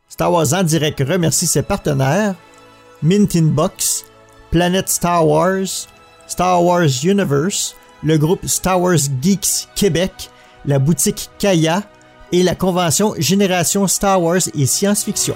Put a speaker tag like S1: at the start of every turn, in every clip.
S1: Star Wars en direct remercie ses partenaires Mint Inbox, Planète Star Wars Universe, le groupe Star Wars Geeks Québec, la boutique Kaya et la convention Génération Star Wars et Science-Fiction.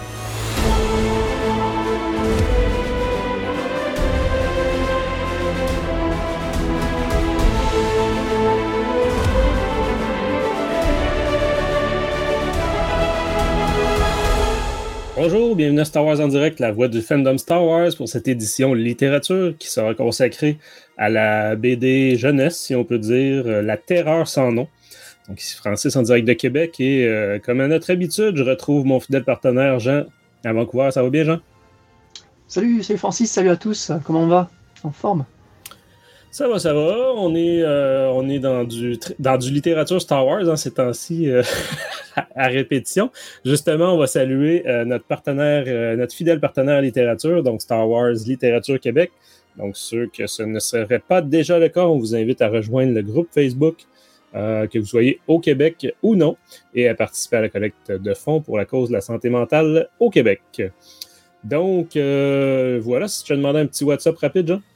S2: Bonjour, bienvenue à Star Wars en direct, la voix du fandom Star Wars pour cette édition littérature qui sera consacrée à la BD jeunesse, si on peut dire, La Terreur sans nom. Donc ici Francis en direct de Québec et comme à notre habitude, je retrouve mon fidèle partenaire Jean à Vancouver. Ça va bien, Jean?
S3: Salut Francis, salut à tous, comment on va? En forme?
S2: Ça va. On est dans du littérature Star Wars ces temps-ci à répétition. Justement, on va saluer notre partenaire, notre fidèle partenaire littérature, donc Star Wars Littérature Québec. Donc, ceux que ce ne serait pas déjà le cas, on vous invite à rejoindre le groupe Facebook, que vous soyez au Québec ou non, et à participer à la collecte de fonds pour la cause de la santé mentale au Québec. Donc, voilà, si je te demandais un petit WhatsApp rapide, Jean?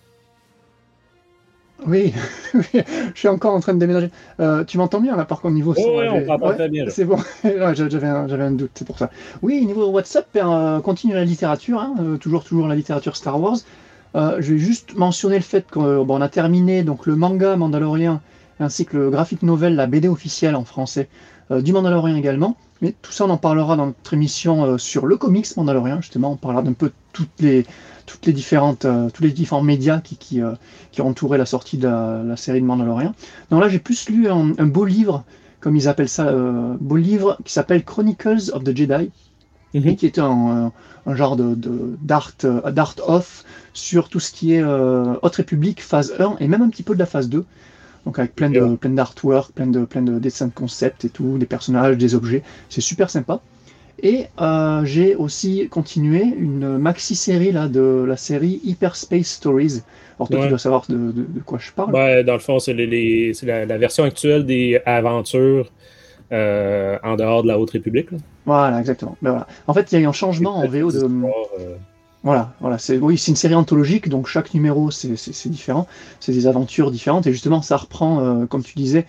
S3: Oui, je suis encore en train de déménager. Tu m'entends bien là par contre niveau son?
S2: Oui, on t'entend très bien. Là.
S3: C'est bon, j'avais un doute, c'est pour ça. Oui, niveau WhatsApp, continue la littérature, toujours la littérature Star Wars. Je vais juste mentionner le fait qu'on a terminé donc, le manga Mandalorian ainsi que le graphic novel, la BD officielle en français du Mandalorian également. Mais tout ça, on en parlera dans notre émission sur le comics Mandalorian. Justement, on parlera d'un peu tous les différents médias qui entouraient la sortie de la série de Mandalorian. Donc là, j'ai plus lu un beau livre, comme ils appellent ça, beau livre qui s'appelle Chronicles of the Jedi, et qui est un genre d'art off sur tout ce qui est Haute République, phase 1, et même un petit peu de la phase 2. Donc avec plein d'artwork, plein de dessins de concept et tout, des personnages, des objets. C'est super sympa. Et j'ai aussi continué une maxi-série là, de la série Hyperspace Stories. Alors toi, tu dois savoir de quoi je parle.
S2: Ben, dans le fond, c'est la version actuelle des aventures en dehors de la Haute République. Là.
S3: Voilà, exactement. Ben, voilà. En fait, il y a eu un changement en VO de... Voilà, c'est une série anthologique, donc chaque numéro c'est différent, c'est des aventures différentes, et justement ça reprend, comme tu disais,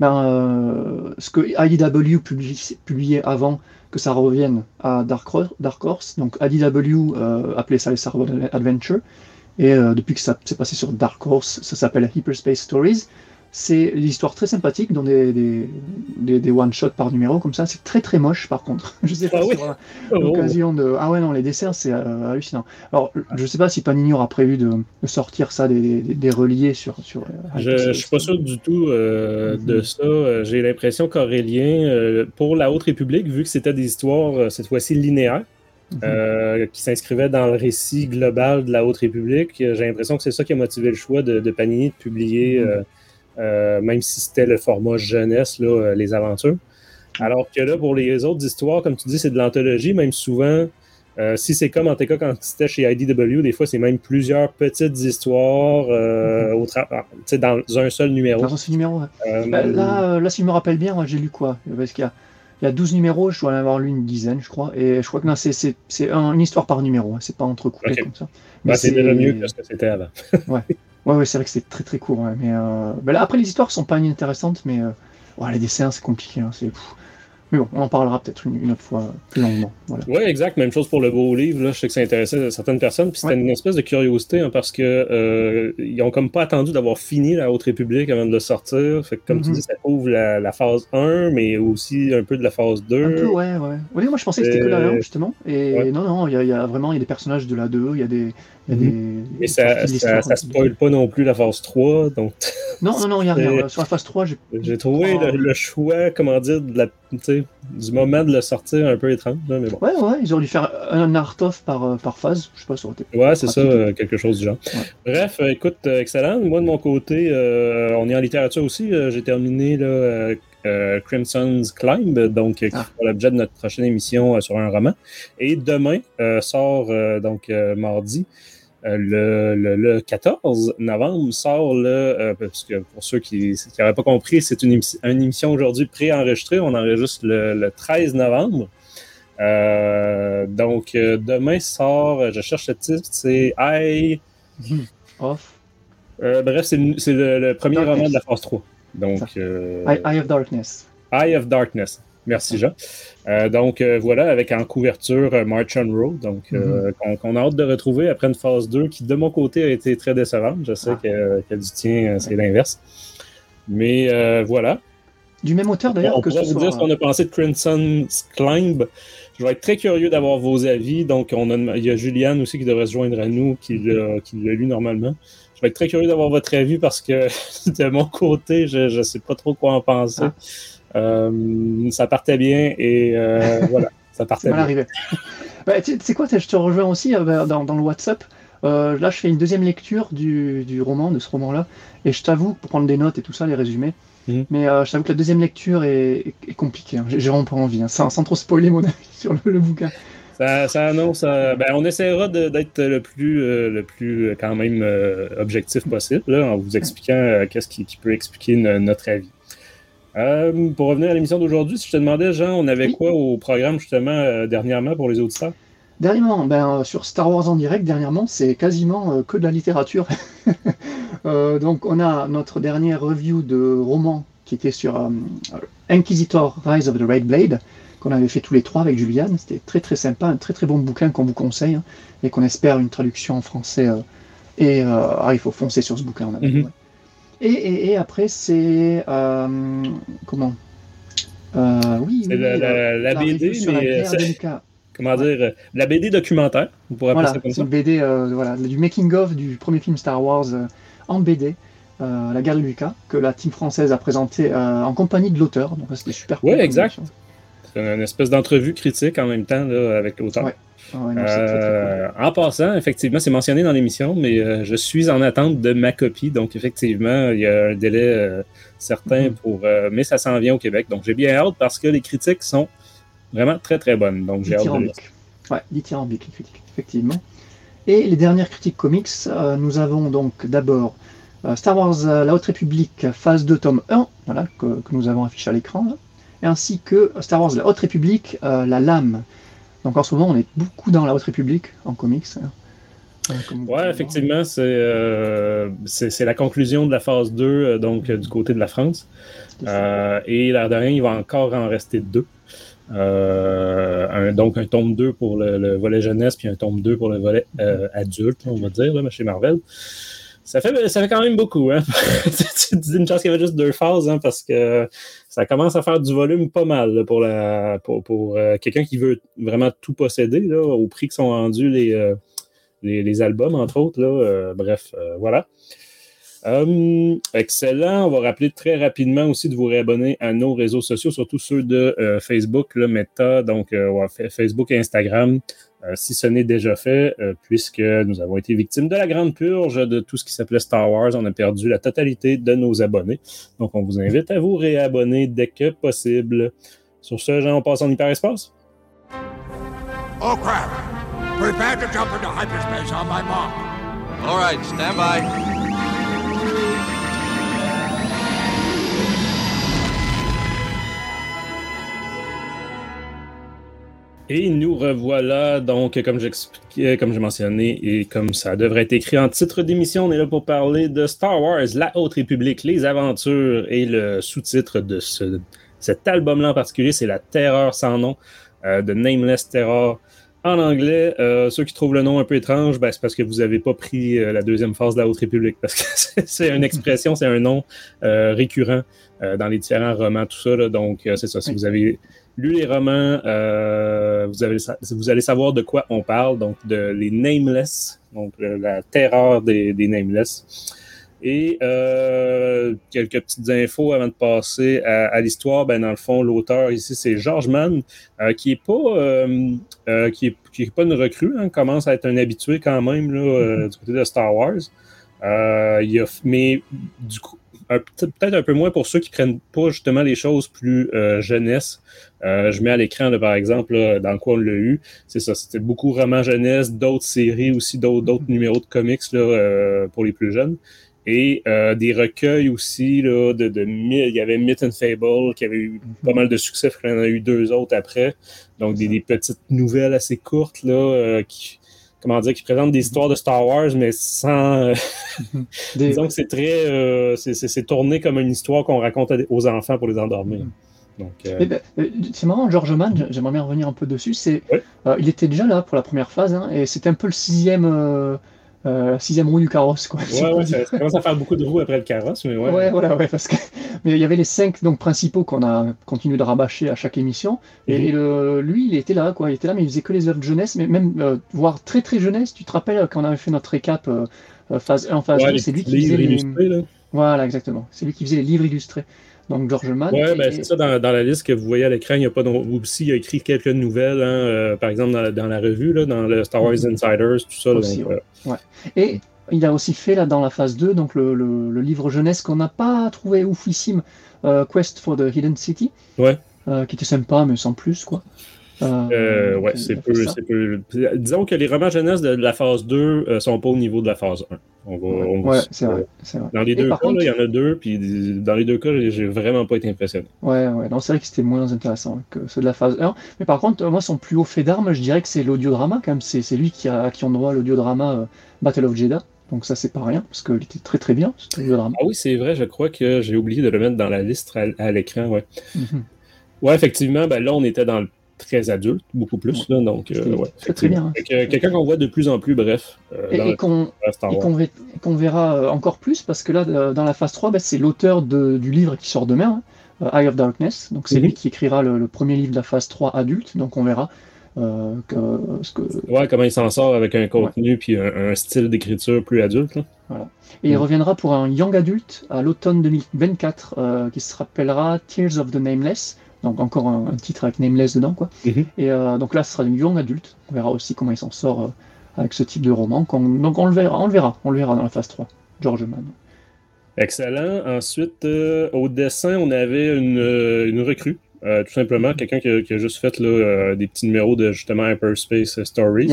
S3: ce que IDW publiait avant que ça revienne à Dark Horse. Donc IDW appelait ça les Star Wars Adventure, et depuis que ça s'est passé sur Dark Horse, ça s'appelle Hyperspace Stories. C'est l'histoire très sympathique, dans des one-shots par numéro, comme ça. C'est très très moche, par contre. Je sais pas si l'occasion de... Ah ouais, non, les dessins, c'est hallucinant. Alors, je sais pas si Panini aura prévu de sortir ça, des reliés sur
S2: je suis pas sûr du tout de ça. J'ai l'impression qu'Aurélien, pour la Haute République, vu que c'était des histoires, cette fois-ci linéaires, qui s'inscrivaient dans le récit global de la Haute République, j'ai l'impression que c'est ça qui a motivé le choix de Panini de publier... même si c'était le format jeunesse, là, les aventures. Alors que là, pour les autres histoires, comme tu dis, c'est de l'anthologie, même souvent, si c'est comme en tout cas quand c'était chez IDW, des fois, c'est même plusieurs petites histoires dans un seul numéro.
S3: Dans un seul numéro, ouais. Là, si je me rappelle bien, moi, j'ai lu quoi? Parce qu'il y a 12 numéros, je dois en avoir lu une dizaine, je crois, et je crois que non, c'est une histoire par numéro, c'est pas entrecoupé comme ça.
S2: Mais c'est déjà mieux que ce que c'était avant.
S3: Ouais, c'est vrai que c'est très très court. Ouais. Mais là, après, les histoires sont pas inintéressantes, mais les dessins, c'est compliqué. Mais bon, on en parlera peut-être une autre fois plus longuement. Voilà.
S2: Oui, exact. Même chose pour le beau livre. Là. Je sais que ça intéressait certaines personnes. Puis c'était une espèce de curiosité parce que ils ont comme pas attendu d'avoir fini la Haute République avant de le sortir. Fait que comme tu dis, ça couvre la phase 1, mais aussi un peu de la phase 2.
S3: Un peu, ouais. Oui, moi je pensais que c'était que la 1, justement. Et non, il y a vraiment des personnages de la 2, il y a des...
S2: Mais ça spoil pas non plus la phase 3. Donc...
S3: Non, il n'y a rien. Sur la phase 3,
S2: j'ai trouvé le choix, comment dire, du moment de le sortir un peu étrange. Là, mais bon.
S3: Ouais, ils auraient dû faire un art-off par phase. Je sais pas, ça aurait été...
S2: Ouais, c'est ça, quelque chose du genre. Ouais. Bref, écoute, excellent. Moi, de mon côté, on est en littérature aussi. J'ai terminé Crimson's Climb, donc qui fera l'objet de notre prochaine émission sur un roman. Et demain sort, mardi, le 14 novembre sort parce que pour ceux qui n'auraient pas compris, c'est une émission aujourd'hui préenregistrée. On enregistre le 13 novembre. Donc, demain sort, je cherche le titre, c'est Eye... bref, c'est le premier
S3: Darkness.
S2: roman de la phase 3. Donc,
S3: Eye of Darkness.
S2: Eye of Darkness. Merci, Jean. Donc, voilà, avec en couverture March on Road, donc qu'on a hâte de retrouver après une phase 2 qui, de mon côté, a été très décevante. Je sais que du tien, c'est l'inverse. Mais voilà.
S3: Du même auteur, d'ailleurs,
S2: on
S3: que ce
S2: pourrait vous dire ce qu'on a pensé de Crimson's Climb. Je vais être très curieux d'avoir vos avis. Donc, il y a Juliane aussi qui devrait se joindre à nous, qui l'a lu normalement. Je vais être très curieux d'avoir votre avis parce que, de mon côté, je ne sais pas trop quoi en penser. Ça partait bien et voilà, ça partait bien.
S3: Arrivé. Tu sais quoi, je te rejoins aussi dans le WhatsApp. Là, je fais une deuxième lecture du roman, de ce roman-là, et je t'avoue, pour prendre des notes et tout ça, les résumés, mais je t'avoue que la deuxième lecture est compliquée. Hein. J'ai vraiment pas envie, hein, sans trop spoiler mon avis sur le bouquin.
S2: Ça annonce. On essaiera d'être le plus quand même objectif possible, là, en vous expliquant qu'est-ce qui peut expliquer notre avis. Pour revenir à l'émission d'aujourd'hui, si je te demandais, Jean, on avait quoi au programme justement dernièrement pour les auditeurs?
S3: Dernièrement, sur Star Wars en direct, c'est quasiment que de la littérature. Donc on a notre dernière review de roman qui était sur Inquisitor Rise of the Red Blade, qu'on avait fait tous les trois avec Juliane. C'était très très sympa, un très très bon bouquin qu'on vous conseille, hein, et qu'on espère une traduction en français. Il faut foncer sur ce bouquin. Et après, c'est... comment
S2: c'est la BD, mais... Comment dire, la BD documentaire, on pourrait appeler ça comme ça.
S3: C'est une BD du making-of du premier film Star Wars en BD, La guerre de Lucas, que la team française a présenté en compagnie de l'auteur. Donc c'était super cool.
S2: Oui, exact. C'est une espèce d'entrevue critique en même temps là, avec l'auteur.
S3: Ouais. Très cool.
S2: En passant, effectivement, c'est mentionné dans l'émission, mais je suis en attente de ma copie. Donc, effectivement, il y a un délai certain mais ça s'en vient au Québec. Donc, j'ai bien hâte parce que les critiques sont vraiment très, très bonnes. Donc, j'ai hâte de lire.
S3: Ouais, dithyrambique, les critiques, effectivement. Et les dernières critiques comics, nous avons donc d'abord Star Wars La Haute République, phase 2, tome 1, voilà, que nous avons affiché à l'écran, là, ainsi que Star Wars La Haute République, La Lame. Donc en ce moment, on est beaucoup dans La Haute République, en comics.
S2: Ouais, effectivement, c'est la conclusion de la phase 2, donc du côté de la France. Et l'air de rien, il va encore en rester 2. Donc un tome 2 pour le volet jeunesse, puis un tome 2 pour le volet adulte, on va dire, là, chez Marvel. Ça fait quand même beaucoup, hein. Tu dis une chance qu'il y avait juste 2 phases, hein, parce que ça commence à faire du volume pas mal là, pour quelqu'un qui veut vraiment tout posséder, là, au prix que sont rendus les albums, entre autres. Là, voilà. Excellent. On va rappeler très rapidement aussi de vous réabonner à nos réseaux sociaux, surtout ceux de Facebook, là, Meta, donc Facebook et Instagram, si ce n'est déjà fait, puisque nous avons été victimes de la grande purge de tout ce qui s'appelait Star Wars. On a perdu la totalité de nos abonnés. Donc, on vous invite à vous réabonner dès que possible. Sur ce, Jean, on passe en hyperespace.
S4: Oh crap! Prepare to jump into hyperspace on my mark.
S5: All right, stand by.
S2: Et nous revoilà, donc, comme j'expliquais, comme j'ai mentionné, et comme ça devrait être écrit en titre d'émission, on est là pour parler de Star Wars, La Haute République, les aventures, et le sous-titre de cet album-là en particulier, c'est La Terreur sans nom, de Nameless Terror. En anglais, ceux qui trouvent le nom un peu étrange, c'est parce que vous n'avez pas pris la deuxième phase de La Haute République, parce que c'est une expression, c'est un nom récurrent dans les différents romans, tout ça, là, donc c'est ça, si vous avez lu les romans, vous allez savoir de quoi on parle, donc les Nameless, donc la terreur des Nameless. Et quelques petites infos avant de passer à l'histoire. Dans le fond, l'auteur ici, c'est George Mann, qui est pas une recrue, hein, commence à être un habitué quand même là, du côté de Star Wars. Mais du coup, peut-être un peu moins pour ceux qui prennent pas justement les choses plus jeunesse. Je mets à l'écran, là, par exemple, là, dans quoi on l'a eu. C'est ça, c'était beaucoup romans jeunesse, d'autres séries aussi, d'autres numéros de comics là, pour les plus jeunes. Et des recueils aussi, là, il y avait Myth and Fable, qui avait eu pas mal de succès, il y en a eu 2 autres après. Donc, des petites nouvelles assez courtes, là, qui présentent des histoires de Star Wars, mais sans... disons que c'est très... c'est tourné comme une histoire qu'on raconte aux enfants pour les endormir. Donc,
S3: c'est marrant, George Mann, j'aimerais bien revenir un peu dessus. Il était déjà là pour la première phase, hein, et c'était un peu le sixième roue du carrosse, quoi.
S2: Ça commence à faire beaucoup de roues après le carrosse, mais ouais.
S3: Parce que mais il y avait les 5 donc principaux qu'on a continué de rabâcher à chaque émission, et lui, il était là, quoi. Il était là, mais il faisait que les œuvres de jeunesse, mais même voire très très jeunesse. Tu te rappelles quand on avait fait notre récap phase 1, phase 2, c'est lui qui faisait
S2: les...
S3: Voilà, exactement. C'est lui qui faisait les livres illustrés. Donc George Mann.
S2: C'est ça, dans la liste que vous voyez à l'écran, il y a pas aussi, il a écrit quelques nouvelles, hein, par exemple dans la revue, là, dans le Star Wars Insiders, tout ça.
S3: Aussi,
S2: donc,
S3: Et il a aussi fait là dans la phase 2, donc le livre jeunesse qu'on n'a pas trouvé oufissime, Quest for the Hidden City, qui était sympa, mais sans plus, quoi.
S2: C'est peu. Disons que les romans jeunesse de la phase 2 sont pas au niveau de la phase 1.
S3: C'est vrai.
S2: Dans les deux cas, il y en a 2, puis dans les 2 cas, j'ai vraiment pas été impressionné.
S3: Non, c'est vrai que c'était moins intéressant que ceux de la phase 1. Mais par contre, moi, son plus haut fait d'armes, je dirais que c'est l'audiodrama, quand même. C'est lui à qui on doit l'audiodrama Battle of Jedha. Donc ça, c'est pas rien, parce qu'il était très très bien, cet audiodrama.
S2: Ah oui, c'est vrai, je crois que j'ai oublié de le mettre dans la liste à l'écran, ouais. Ouais, effectivement, là, on était dans le très adulte, beaucoup plus, là, donc
S3: très bien.
S2: Quelqu'un qu'on voit de plus en plus, bref.
S3: Et qu'on verra encore plus, parce que là, dans la phase 3, c'est l'auteur du livre qui sort demain, Eye of Darkness, donc c'est lui qui écrira le premier livre de la phase 3 adulte, donc on verra
S2: comment il s'en sort avec un contenu puis un style d'écriture plus adulte. Là.
S3: Voilà. Et il reviendra pour un young adulte à l'automne 2024 qui se rappellera Tears of the Nameless. Donc encore un titre avec Nameless dedans, quoi. Et donc là, ce sera du young adulte. On verra aussi comment il s'en sort avec ce type de roman. Donc on le verra dans la phase 3. George Mann.
S2: Excellent. Ensuite, au dessin, on avait une recrue. Tout simplement, quelqu'un qui a juste fait là, des petits numéros de justement Hyperspace Stories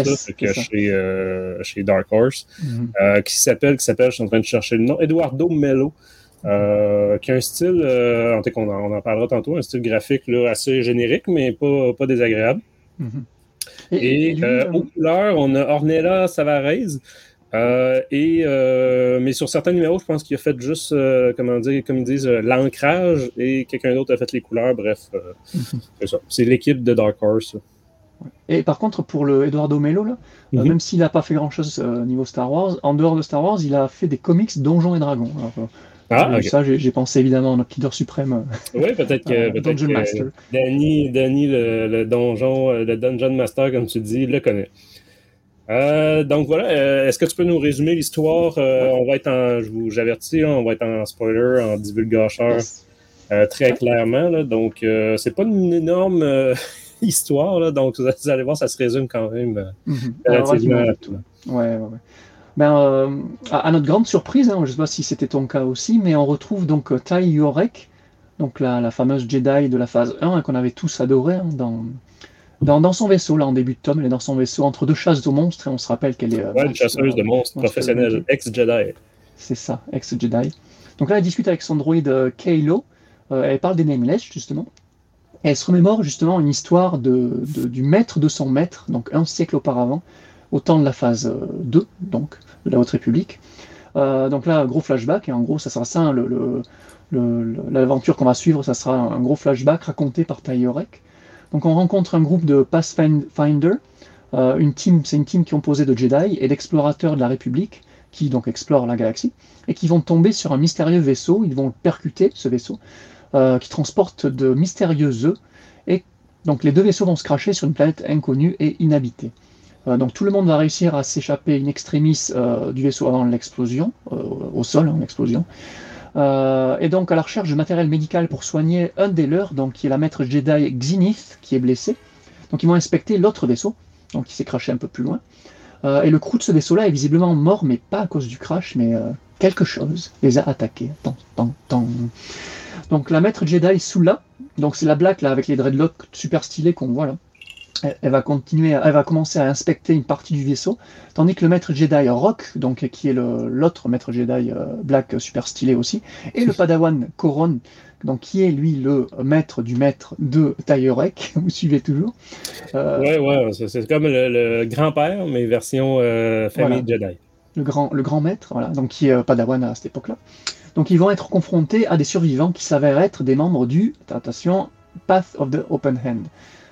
S2: chez Dark Horse, qui s'appelle, je suis en train de chercher le nom, Eduardo Melo. Qui a un style, on en parlera tantôt, un style graphique là, assez générique, mais pas désagréable. Et aux couleurs, on a Ornella Savarez. Mais sur certains numéros, je pense qu'il a fait juste, comme ils disent, l'ancrage, et quelqu'un d'autre a fait les couleurs. Bref, c'est ça. C'est l'équipe de Dark Horse.
S3: Et par contre, pour le Eduardo Melo, là, même s'il n'a pas fait grand-chose niveau Star Wars, en dehors de Star Wars, il a fait des comics Donjons et Dragons. Alors, ça, j'ai pensé évidemment à notre leader suprême.
S2: Oui, peut-être que Danny, le Dungeon Master, comme tu dis, le connaît. Donc voilà, est-ce que tu peux nous résumer l'histoire? On va être j'avertis, on va être en spoiler, en divulgateur très clairement. Là, donc, c'est pas une énorme histoire, là, donc vous allez voir, ça se résume quand même relativement rapidement.
S3: Ouais. À notre grande surprise, je ne sais pas si c'était ton cas aussi, mais on retrouve donc Tai Yorek, donc la fameuse Jedi de la phase 1 qu'on avait tous adoré dans son vaisseau, là en début de tome. Elle est dans son vaisseau entre 2 chasses de monstres, et on se rappelle qu'elle est
S2: une chasseuse de monstres professionnelle, ex-Jedi.
S3: C'est ça, ex-Jedi. Donc là, elle discute avec son droïde Kaylo, elle parle des Nameless justement, et elle se remémore justement une histoire du maître de son maître, donc 1 siècle auparavant, au temps de la phase 2, donc de la Haute République. Donc là, gros flashback, et en gros, ça sera ça, l'aventure qu'on va suivre, ça sera un gros flashback raconté par Tai Yorek. Donc on rencontre un groupe de Pathfinder, c'est une team qui est composée de Jedi et d'explorateurs de la République, qui donc explorent la galaxie, et qui vont tomber sur un mystérieux vaisseau. Ils vont percuter ce vaisseau, qui transporte de mystérieux œufs, et donc les 2 vaisseaux vont se cracher sur une planète inconnue et inhabitée. Donc tout le monde va réussir à s'échapper in extremis du vaisseau avant l'explosion, au sol, l'explosion. Et donc à la recherche de matériel médical pour soigner un des leurs, donc qui est la maître Jedi Xinith, qui est blessée. Donc ils vont inspecter l'autre vaisseau, donc qui s'est crashé un peu plus loin. Et le crew de ce vaisseau-là est visiblement mort, mais pas à cause du crash, mais quelque chose les a attaqués. Donc la maître Jedi Sula, donc c'est la black là avec les dreadlocks super stylés qu'on voit là. Elle va commencer à inspecter une partie du vaisseau, tandis que le maître Jedi Rock, donc qui est l'autre maître Jedi Black super stylé aussi, et le Padawan Corran, donc qui est lui le maître de Tyrek, vous suivez toujours.
S2: Ouais, c'est comme le grand-père, mais version famille Jedi.
S3: Le grand maître, voilà, donc qui est Padawan à cette époque-là. Donc ils vont être confrontés à des survivants qui s'avèrent être des membres du, attention, Path of the Open Hand.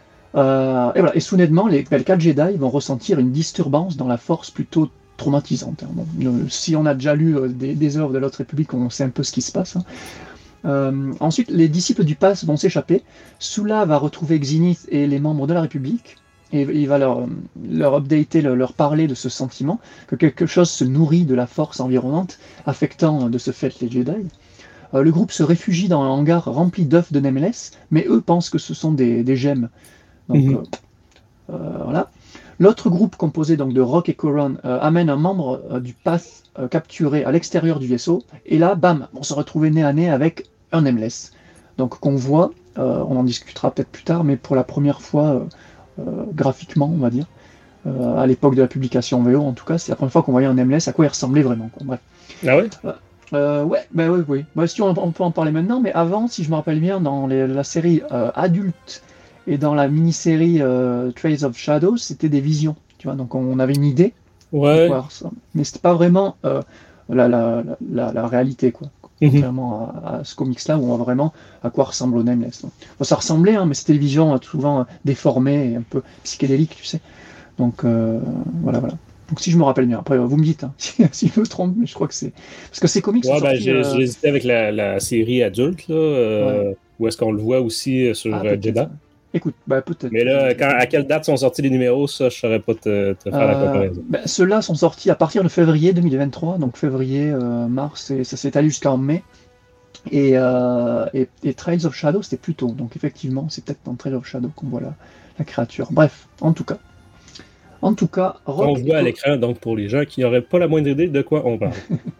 S3: Et soudainement, les 4 Jedi vont ressentir une disturbance dans la force plutôt traumatisante. Bon, si on a déjà lu des œuvres de l'autre République, on sait un peu ce qui se passe. Ensuite, les disciples du Path vont s'échapper. Sula va retrouver Xinith et les membres de la République, et il va leur updater, leur parler de ce sentiment, que quelque chose se nourrit de la force environnante, affectant de ce fait les Jedi. Le groupe se réfugie dans un hangar rempli d'œufs de Nameless, mais eux pensent que ce sont des gemmes. Donc, voilà. L'autre groupe, composé donc de Rock et Corran, amène un membre du Path capturé à l'extérieur du vaisseau, et là, bam, on se retrouvait nez à nez avec un Nameless. Donc qu'on voit, on en discutera peut-être plus tard, mais pour la première fois graphiquement, on va dire, à l'époque de la publication en VO, en tout cas, c'est la première fois qu'on voyait un Nameless, à quoi il ressemblait vraiment, quoi. Bref.
S2: Ah ouais
S3: oui. Bah, si on peut en parler maintenant, mais avant, si je me rappelle bien, dans la série adulte et dans la mini-série Trails of Shadows, c'était des visions, tu vois, donc on avait une idée,
S2: ouais.
S3: Mais c'était pas vraiment la réalité, quoi. Contrairement à ce comics-là, où on voit vraiment à quoi ressemble le Nameless. Bon, ça ressemblait, hein, mais c'était des visions souvent déformées et un peu psychédéliques, tu sais. Donc, voilà. Donc si je me rappelle bien, après vous me dites si je me trompe, mais je crois que c'est... Parce que ces comics sont sortis...
S2: j'ai hésité avec la série adulte, là, où est-ce qu'on le voit aussi sur Jeddah.
S3: Écoute, peut-être.
S2: Mais là, à quelle date sont sortis les numéros, ça, je ne saurais pas te faire la comparaison.
S3: Ceux-là sont sortis à partir de février 2023, donc février, mars, et ça s'est allé jusqu'en mai. Et Trails of Shadow, c'était plus tôt, donc effectivement, c'est peut-être dans Trails of Shadow qu'on voit la créature. Bref, en tout cas, Rock
S2: on voit à l'écran, donc pour les gens qui n'auraient pas la moindre idée de quoi on parle.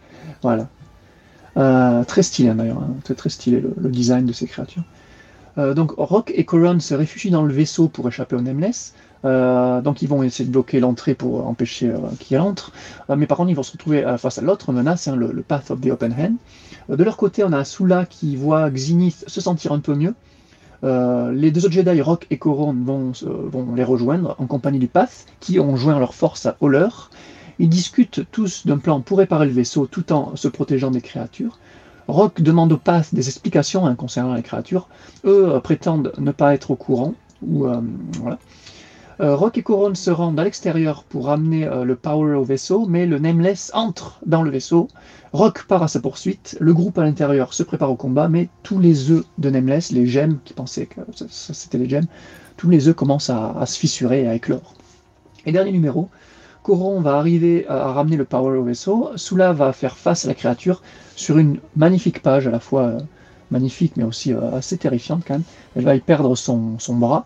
S3: Voilà. Très stylé d'ailleurs, hein. Très stylé le design de ces créatures. Donc Rock et Corran se réfugient dans le vaisseau pour échapper au Nameless. Donc ils vont essayer de bloquer l'entrée pour empêcher qu'il entre. Mais par contre, ils vont se retrouver face à l'autre menace, hein, le Path of the Open Hand. De leur côté, on a Sula qui voit Xinith se sentir un peu mieux. Les deux autres Jedi, Rock et Corran, vont les rejoindre en compagnie du Path, qui ont joint leur force au leur. Ils discutent tous d'un plan pour réparer le vaisseau tout en se protégeant des créatures. Rock demande au Path des explications concernant les créatures. Eux prétendent ne pas être au courant. Voilà. Rock et Corran se rendent à l'extérieur pour ramener le Power au vaisseau, mais le Nameless entre dans le vaisseau. Rock part à sa poursuite. Le groupe à l'intérieur se prépare au combat, mais tous les œufs de Nameless, les gemmes, qui pensaient que c'était les gemmes, tous les œufs commencent à se fissurer et à éclore. Et dernier numéro, Corran va arriver à ramener le Power au vaisseau. Sula va faire face à la créature sur une magnifique page, à la fois magnifique mais aussi assez terrifiante quand même. Elle va y perdre son bras.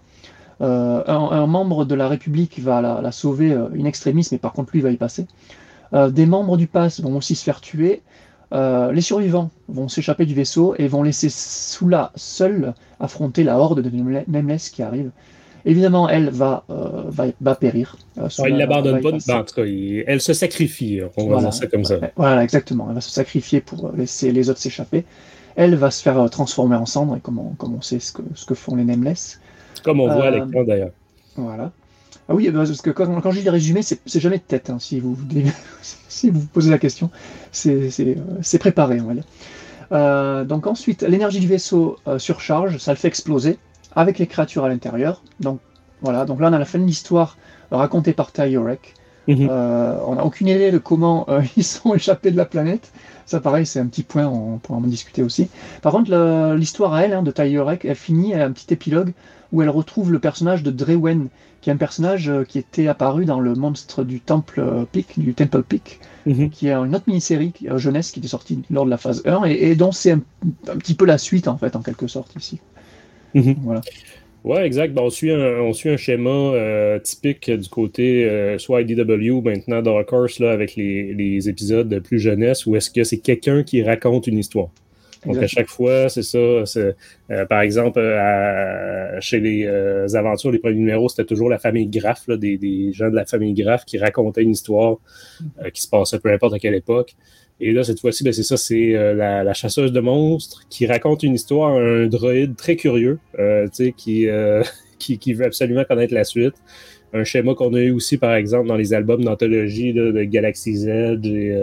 S3: Un membre de la République va la sauver in extremis, mais par contre lui va y passer. Des membres du Path vont aussi se faire tuer. Les survivants vont s'échapper du vaisseau et vont laisser Sula seule affronter la horde de Nameless qui arrive. Évidemment, elle va périr.
S2: Il l'abandonne pas, en tout cas, elle se sacrifie, on va dire ça comme ça.
S3: Voilà, exactement. Elle va se sacrifier pour laisser les autres s'échapper. Elle va se faire transformer en cendre, et comme on sait ce que font les Nameless.
S2: Comme on voit à l'écran d'ailleurs.
S3: Voilà. Ah oui, parce que quand je dis les résumés, c'est jamais de tête, hein, si vous posez la question. C'est préparé, on va dire. Donc ensuite, l'énergie du vaisseau surcharge, ça le fait exploser, avec les créatures à l'intérieur. Donc voilà, donc là on a la fin de l'histoire racontée par Tyrek. On n'a aucune idée de comment ils sont échappés de la planète. Ça pareil, c'est un petit point, on pourra en discuter aussi. Par contre, l'histoire à elle, de Tyrek, elle finit à un petit épilogue où elle retrouve le personnage de Drewen, qui est un personnage qui était apparu dans le monstre du Temple Peak, qui est une autre mini-série jeunesse qui était sortie lors de la phase 1 et dont c'est un petit peu la suite en fait, en quelque sorte ici. Voilà.
S2: Ouais, exact. On suit un schéma typique du côté soit IDW, maintenant Dark Horse, là, avec les épisodes plus jeunesse, où est-ce que c'est quelqu'un qui raconte une histoire. Donc, à chaque fois, c'est ça. Par exemple, chez les aventures, les premiers numéros, c'était toujours la famille Graff, là, des gens de la famille Graff qui racontaient une histoire qui se passait peu importe à quelle époque. Et là, cette fois-ci, c'est ça, c'est la chasseuse de monstres qui raconte une histoire à un droïde très curieux, qui veut absolument connaître la suite. Un schéma qu'on a eu aussi, par exemple, dans les albums d'anthologie là, de Galaxy's Edge et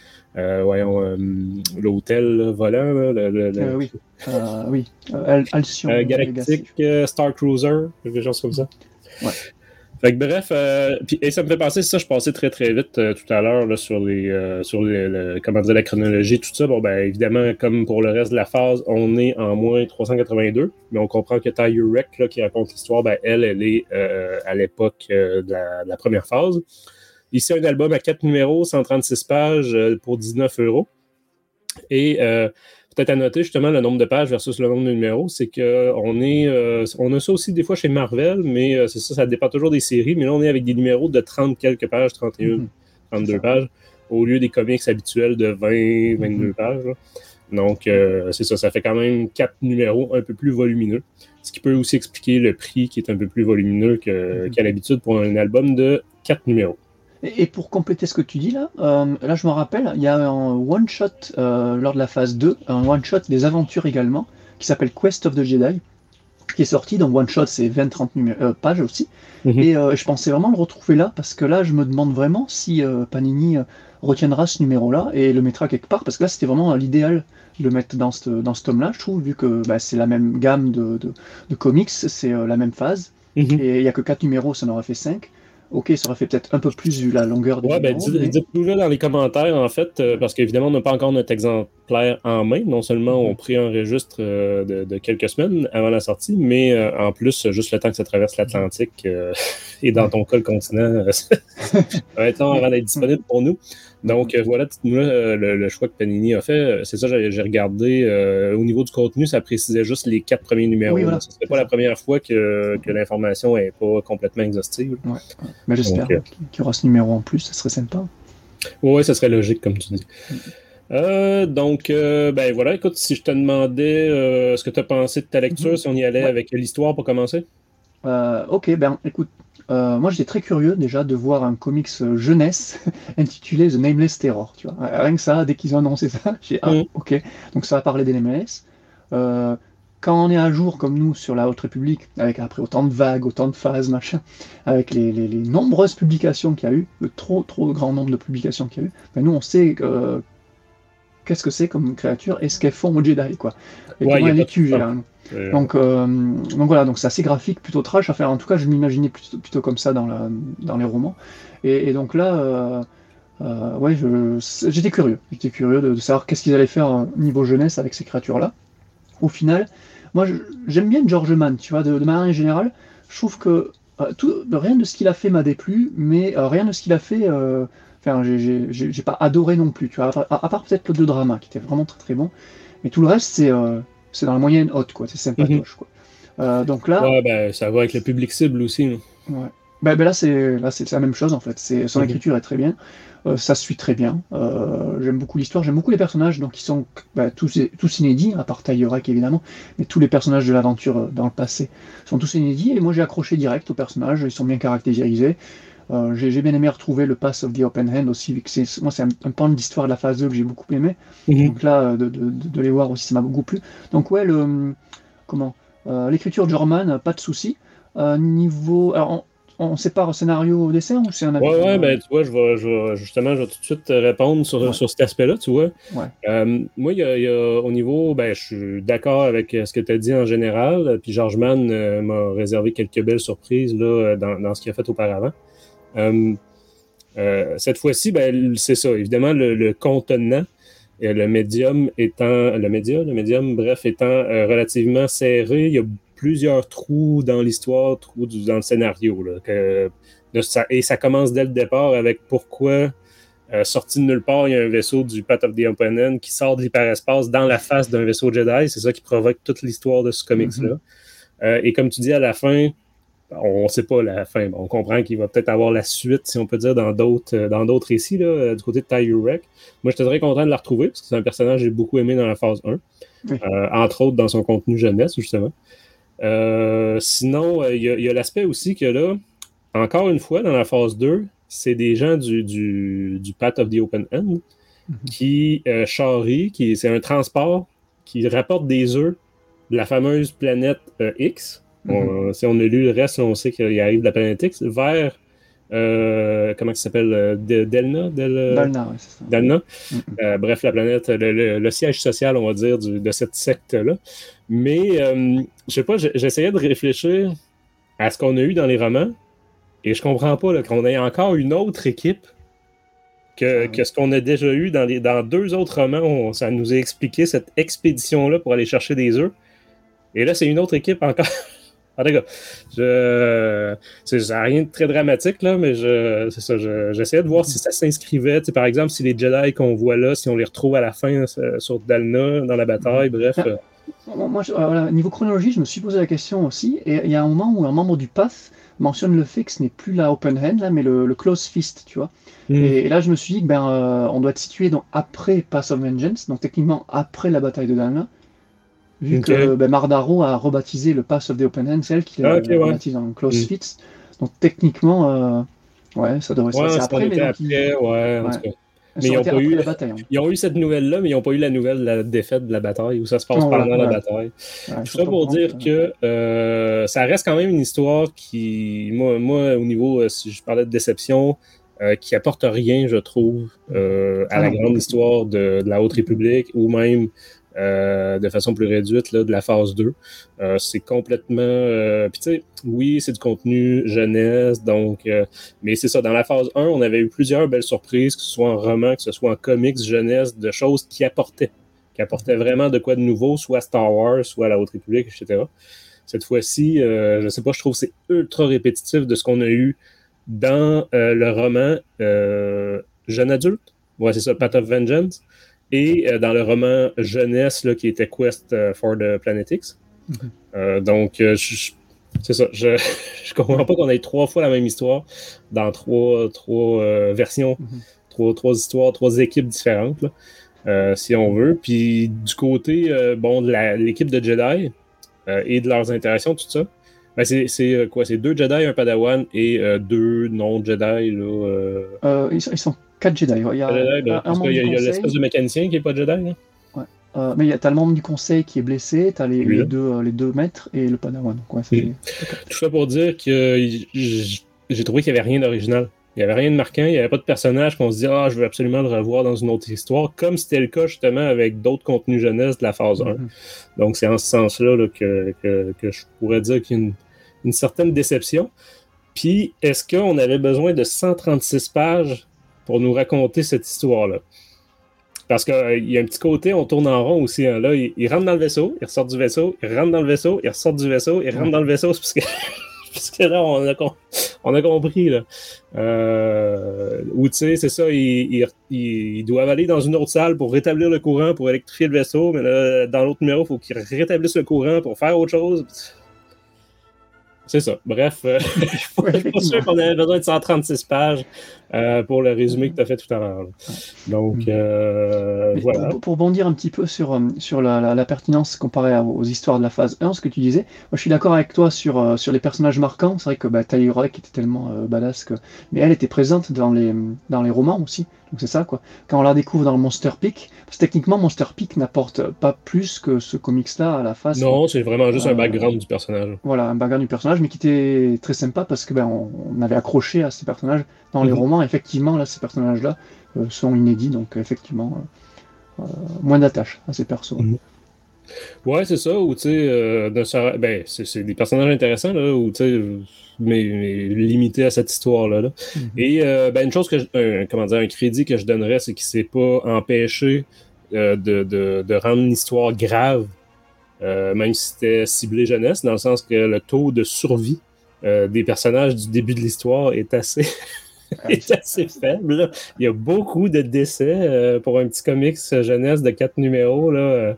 S2: l'hôtel volant. Là,
S3: oui. Alcyon.
S2: Galactic Star Cruiser, quelque chose comme ça.
S3: Ouais.
S2: Fait que bref, et ça me fait penser, ça, je passais très très vite tout à l'heure là, sur comment dire, la chronologie, tout ça. Bon, ben évidemment, comme pour le reste de la phase, on est en moins 382, mais on comprend que Tyrek, là, qui raconte l'histoire, ben elle est à l'époque de la première phase. Ici, un album à 4 numéros, 136 pages pour 19€. Et peut-être à noter justement le nombre de pages versus le nombre de numéros, c'est qu'on on a ça aussi des fois chez Marvel, mais c'est ça dépend toujours des séries, mais là on est avec des numéros de 30 quelques pages, 31, 32 pages, au lieu des comics habituels de 20, 22 pages. Là. Donc c'est ça fait quand même 4 numéros un peu plus volumineux, ce qui peut aussi expliquer le prix qui est un peu plus volumineux qu'à l'habitude pour un album de 4 numéros.
S3: Et pour compléter ce que tu dis là, je me rappelle, il y a un one-shot lors de la phase 2, un one-shot des aventures également, qui s'appelle Quest of the Jedi, qui est sorti, donc one-shot c'est 20-30 pages aussi, et je pensais vraiment le retrouver là, parce que là je me demande vraiment si Panini retiendra ce numéro-là et le mettra quelque part, parce que là c'était vraiment l'idéal de le mettre dans ce tome-là, je trouve, vu que c'est la même gamme de comics, c'est la même phase, et il n'y a que 4 numéros, ça en aurait fait 5. Ok, ça aurait fait peut-être un peu plus vu la longueur des numéros.
S2: Dites-nous dans les commentaires, en fait, parce qu'évidemment, on n'a pas encore notre exemplaire en main. Non seulement on préenregistre de quelques semaines avant la sortie, mais en plus, juste le temps que ça traverse l'Atlantique et dans ton cas, le continent, ça va être long avant d'être disponible pour nous. Donc voilà, dites-nous le choix que Panini a fait. C'est ça, j'ai regardé. Au niveau du contenu, ça précisait juste les 4 premiers numéros.
S3: Oui, voilà.
S2: Ce serait pas la première fois que l'information n'est pas complètement exhaustive.
S3: Ouais. Mais j'espère qu'il y aura ce numéro en plus, ça serait sympa.
S2: Oui, ça serait logique, comme tu dis. Ben voilà, écoute, si je te demandais ce que tu as pensé de ta lecture, si on y allait avec l'histoire pour commencer.
S3: Ok, ben écoute, moi j'étais très curieux déjà de voir un comics jeunesse intitulé The Nameless Terror, tu vois. Rien que ça, dès qu'ils ont annoncé ça, j'ai ok, donc ça va parler des Nameless. Quand on est à jour comme nous sur la Haute République, avec après autant de vagues, autant de phases, machin, avec les nombreuses publications qu'il y a eu, le trop grand nombre de publications qu'il y a eu, ben nous on sait qu'est-ce que c'est comme créature et ce qu'elles font aux Jedi, quoi. Et comment elles les tuent, généralement. Donc voilà, donc c'est assez graphique, plutôt trash. Enfin, en tout cas, je m'imaginais plutôt comme ça dans les romans. Et donc là, j'étais curieux. J'étais curieux de savoir qu'est-ce qu'ils allaient faire niveau jeunesse avec ces créatures-là. Au final, moi, j'aime bien George Mann, tu vois, de manière générale. Je trouve que rien de ce qu'il a fait m'a déplu, mais rien de ce qu'il a fait... Enfin, j'ai pas adoré non plus, tu vois, à part peut-être le drama, qui était vraiment très très bon. Mais tout le reste, c'est dans la moyenne haute, quoi. C'est sympatoche, quoi. Donc là...
S2: Ouais, ben, ça va avec le public cible aussi. Hein.
S3: Ouais. Là, c'est la même chose, en fait. Son écriture est très bien. Ça se suit très bien. J'aime beaucoup l'histoire, j'aime beaucoup les personnages, donc ils sont tous inédits, à part Tyrek évidemment, mais tous les personnages de l'aventure dans le passé sont tous inédits, et moi j'ai accroché direct aux personnages, ils sont bien caractérisés. J'ai bien aimé retrouver le Pass of the Open Hand aussi, vu que c'est un pan d'histoire de la phase 2 que j'ai beaucoup aimé. Donc là, de les voir aussi, ça m'a beaucoup plu. Donc ouais, l'écriture de Jorman, pas de souci. Niveau... Alors, on sépare scénario au dessin ou c'est un avis?
S2: Ouais, ben tu vois, je vais tout de suite te répondre sur cet aspect-là, tu vois.
S3: Ouais.
S2: Moi, il y a au niveau, ben je suis d'accord avec ce que tu as dit en général, puis George Mann m'a réservé quelques belles surprises là, dans ce qu'il a fait auparavant. Cette fois-ci, ben c'est ça, évidemment, le contenant, le médium étant relativement serré, il y a plusieurs trous dans l'histoire, trous dans le scénario. Là, et ça commence dès le départ avec pourquoi, sorti de nulle part, il y a un vaisseau du Path of the Open Hand qui sort de l'hyperespace dans la face d'un vaisseau Jedi. C'est ça qui provoque toute l'histoire de ce comics-là. Et comme tu dis, à la fin, on ne sait pas la fin. On comprend qu'il va peut-être avoir la suite, si on peut dire, dans d'autres récits, là, du côté de Tai Urek. Moi, j'étais très content de la retrouver, parce que c'est un personnage que j'ai beaucoup aimé dans la phase 1. Oui. Entre autres, dans son contenu jeunesse, justement. Sinon, il y a l'aspect aussi que là, encore une fois, dans la phase 2, c'est des gens du Path of the Open End qui charrient, c'est un transport qui rapporte des œufs de la fameuse planète X. Si on a lu le reste, on sait qu'il arrive de la planète X vers comment ça s'appelle, Delna?
S3: Dalna, oui, c'est ça.
S2: Dalna. Bref, la planète, le siège social, on va dire, de cette secte-là. Mais, je sais pas, j'essayais de réfléchir à ce qu'on a eu dans les romans, et je comprends pas là, qu'on ait encore une autre équipe que ce qu'on a déjà eu dans 2 autres romans. Ça nous a expliqué cette expédition-là pour aller chercher des œufs. Et là, c'est une autre équipe encore. En tout cas, ça n'a rien de très dramatique, là, mais j'essayais de voir si ça s'inscrivait. Par exemple, si les Jedi qu'on voit là, si on les retrouve à la fin sur Dalna, dans la bataille, bref.
S3: Moi, niveau chronologie, je me suis posé la question aussi, et il y a un moment où un membre du Path mentionne le fait que ce n'est plus la Open Hand, là, mais le Close Fist, tu vois. Et là, je me suis dit que on doit être situé donc, après Path of Vengeance, donc techniquement après la bataille de Dalna. Vu que Mardaro a rebaptisé le Path of the Open Hand, c'est elle qui l'a rebaptisé en Close Fist. Donc techniquement, ça devrait être après. Mais
S2: en tout cas. Mais ils ont eu cette nouvelle-là, mais ils n'ont pas eu la nouvelle de la défaite de la bataille, où ça se passe pendant la bataille. Tout ça pour dire que ça reste quand même une histoire qui, moi au niveau, si je parlais de déception, qui apporte rien, je trouve, à la grande histoire de la Haute République, ou même de façon plus réduite là, de la phase 2. C'est complètement... Puis tu sais, oui, c'est du contenu jeunesse, donc... mais c'est ça, dans la phase 1, on avait eu plusieurs belles surprises, que ce soit en roman, que ce soit en comics jeunesse, de choses qui apportaient vraiment de quoi de nouveau, soit Star Wars, soit la Haute République, etc. Cette fois-ci, je sais pas, je trouve que c'est ultra répétitif de ce qu'on a eu dans le roman jeune adulte. Ouais, c'est ça, Path of Vengeance. Et dans le roman jeunesse là, qui était Quest for the Planet X. Donc, c'est ça. Je comprends pas qu'on ait 3 fois la même histoire dans 3 versions, 3 histoires, 3 équipes différentes, là, si on veut. Puis du côté de l'équipe de Jedi et de leurs interactions, tout ça, ben c'est quoi? C'est 2 Jedi, un Padawan et 2 non-Jedi.
S3: Ils sont 4 Jedi. Il y a
S2: l'espèce de mécanicien qui n'est pas Jedi. Là.
S3: Ouais. Mais t'as le membre du conseil qui est blessé, t'as les deux maîtres et le Padawan. Donc,
S2: tout ça pour dire que j'ai trouvé qu'il n'y avait rien d'original. Il n'y avait rien de marquant, il n'y avait pas de personnage qu'on se dit « Ah, je veux absolument le revoir dans une autre histoire », comme c'était le cas justement avec d'autres contenus jeunesse de la phase 1. Donc c'est en ce sens-là là, que je pourrais dire qu'il y a une certaine déception. Puis, est-ce qu'on avait besoin de 136 pages pour nous raconter cette histoire-là? Parce qu'il y a un petit côté, on tourne en rond aussi. Hein. Là, il rentre dans le vaisseau, il ressort du vaisseau, il rentre dans le vaisseau, il ressort du vaisseau, il rentre dans le vaisseau, parce que là, on a compris. Là. Ou tu sais, c'est ça, ils doivent aller dans une autre salle pour rétablir le courant, pour électrifier le vaisseau, mais là, dans l'autre numéro, il faut qu'ils rétablissent le courant pour faire autre chose. C'est ça. Bref, je suis pas sûr qu'on avait besoin de 136 pages pour le résumé que tu as fait tout à l'heure. Donc, voilà.
S3: Pour bondir un petit peu sur la pertinence comparée aux histoires de la phase 1, ce que tu disais, moi je suis d'accord avec toi sur les personnages marquants. C'est vrai que Tai Urek était tellement badass mais elle était présente dans les romans aussi. Donc c'est ça, quoi. Quand on la découvre dans le Monster Peak, parce que techniquement, Monster Peak n'apporte pas plus que ce comics-là à la face.
S2: Non, c'est vraiment juste un background du personnage.
S3: Voilà, un background du personnage, mais qui était très sympa parce que on avait accroché à ces personnages dans les romans. Effectivement, là, ces personnages-là sont inédits, donc effectivement, moins d'attache à ces persos.
S2: Ouais, c'est ça, ou tu sais, c'est des personnages intéressants, là, ou tu sais, mais limité à cette histoire-là. Là. Et une chose un crédit que je donnerais, c'est qu'il s'est pas empêché de rendre une histoire grave, même si c'était ciblé jeunesse, dans le sens que le taux de survie des personnages du début de l'histoire est assez faible. Là. Il y a beaucoup de décès pour un petit comics jeunesse de 4 numéros là,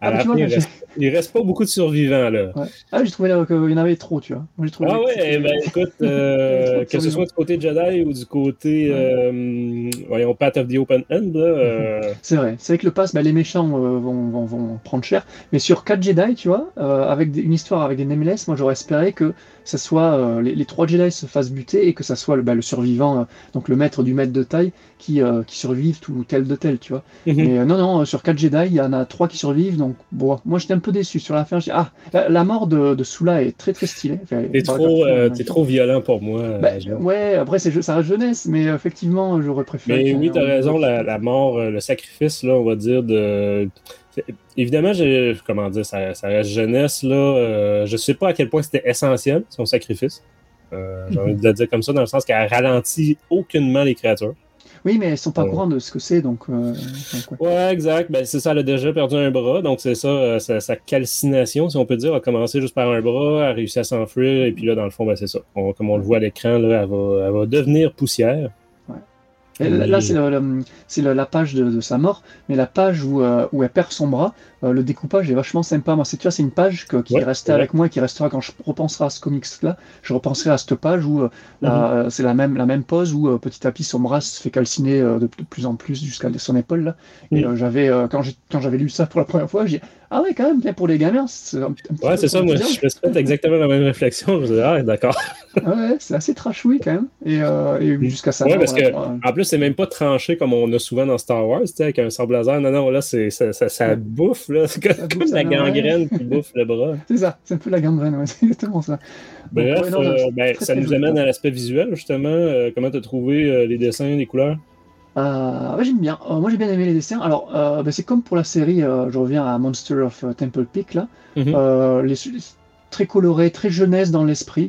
S2: À la fin, il reste pas beaucoup de survivants, là.
S3: Ouais. Ah, j'ai trouvé qu'il y en avait trop, tu vois. Moi, j'ai trouvé
S2: écoute, que ce soit du côté Jedi ou du côté, voyons, Path of the Open End, là.
S3: C'est vrai que le pass, les méchants vont prendre cher. Mais sur 4 Jedi, tu vois, avec une histoire avec des Nameless, moi, j'aurais espéré que ça soit les 3 Jedi se fassent buter et que ça soit le survivant, donc le maître du maître de taille, qui survive tout tel de tel, tu vois. Mais non, sur 4 Jedi, il y en a 3 qui survivent, donc bon, moi j'étais un peu déçu. Sur la fin, je dis, la mort de Sula est très très stylée.
S2: T'es trop violent pour moi.
S3: Ouais, après ça reste jeunesse, mais effectivement, j'aurais préféré.
S2: Mais oui, t'as raison, la mort, le sacrifice, là, on va dire, évidemment, comment dire, ça reste jeunesse, là. Je sais pas à quel point c'était essentiel, son sacrifice. J'ai envie de le dire comme ça, dans le sens qu'elle ralentit aucunement les créatures.
S3: Oui, mais elles sont pas au courant de ce que c'est, donc
S2: ouais, exact. C'est ça, elle a déjà perdu un bras, donc c'est ça, sa calcination, si on peut dire, a commencé juste par un bras, a réussi à s'enfuir, et puis là, dans le fond, c'est ça. Comme on le voit à l'écran, là, elle va devenir poussière.
S3: Et là, c'est la page de sa mort, mais la page où elle perd son bras, le découpage est vachement sympa. Moi, c'est une page qui est restée avec moi et qui restera quand je repenserai à ce comics-là. Je repenserai à cette page où c'est la même pose où petit à petit son bras se fait calciner de plus en plus jusqu'à son épaule. Là. Et quand j'avais lu ça pour la première fois, j'ai dit ah ouais, quand même, pour les gamins, c'est un petit peu
S2: c'est ça, moi, je me suis fait exactement la même réflexion. Je me disais, d'accord.
S3: Ouais, c'est assez trashouille quand même. Et jusqu'à ça.
S2: Ouais, parce que, en plus, c'est même pas tranché comme on a souvent dans Star Wars, avec un sabre laser. Non, là, ça bouffe, là. C'est comme la gangrène qui bouffe le bras.
S3: C'est ça, c'est un peu la gangrène, ouais, c'est exactement ça.
S2: Bref, ça nous amène à l'aspect visuel, justement. Comment t'as trouvé les dessins, les couleurs?
S3: J'aime bien. Moi, j'ai bien aimé les dessins. Alors, c'est comme pour la série, je reviens à Monster of Temple Peak, là. Très coloré, très jeunesse dans l'esprit.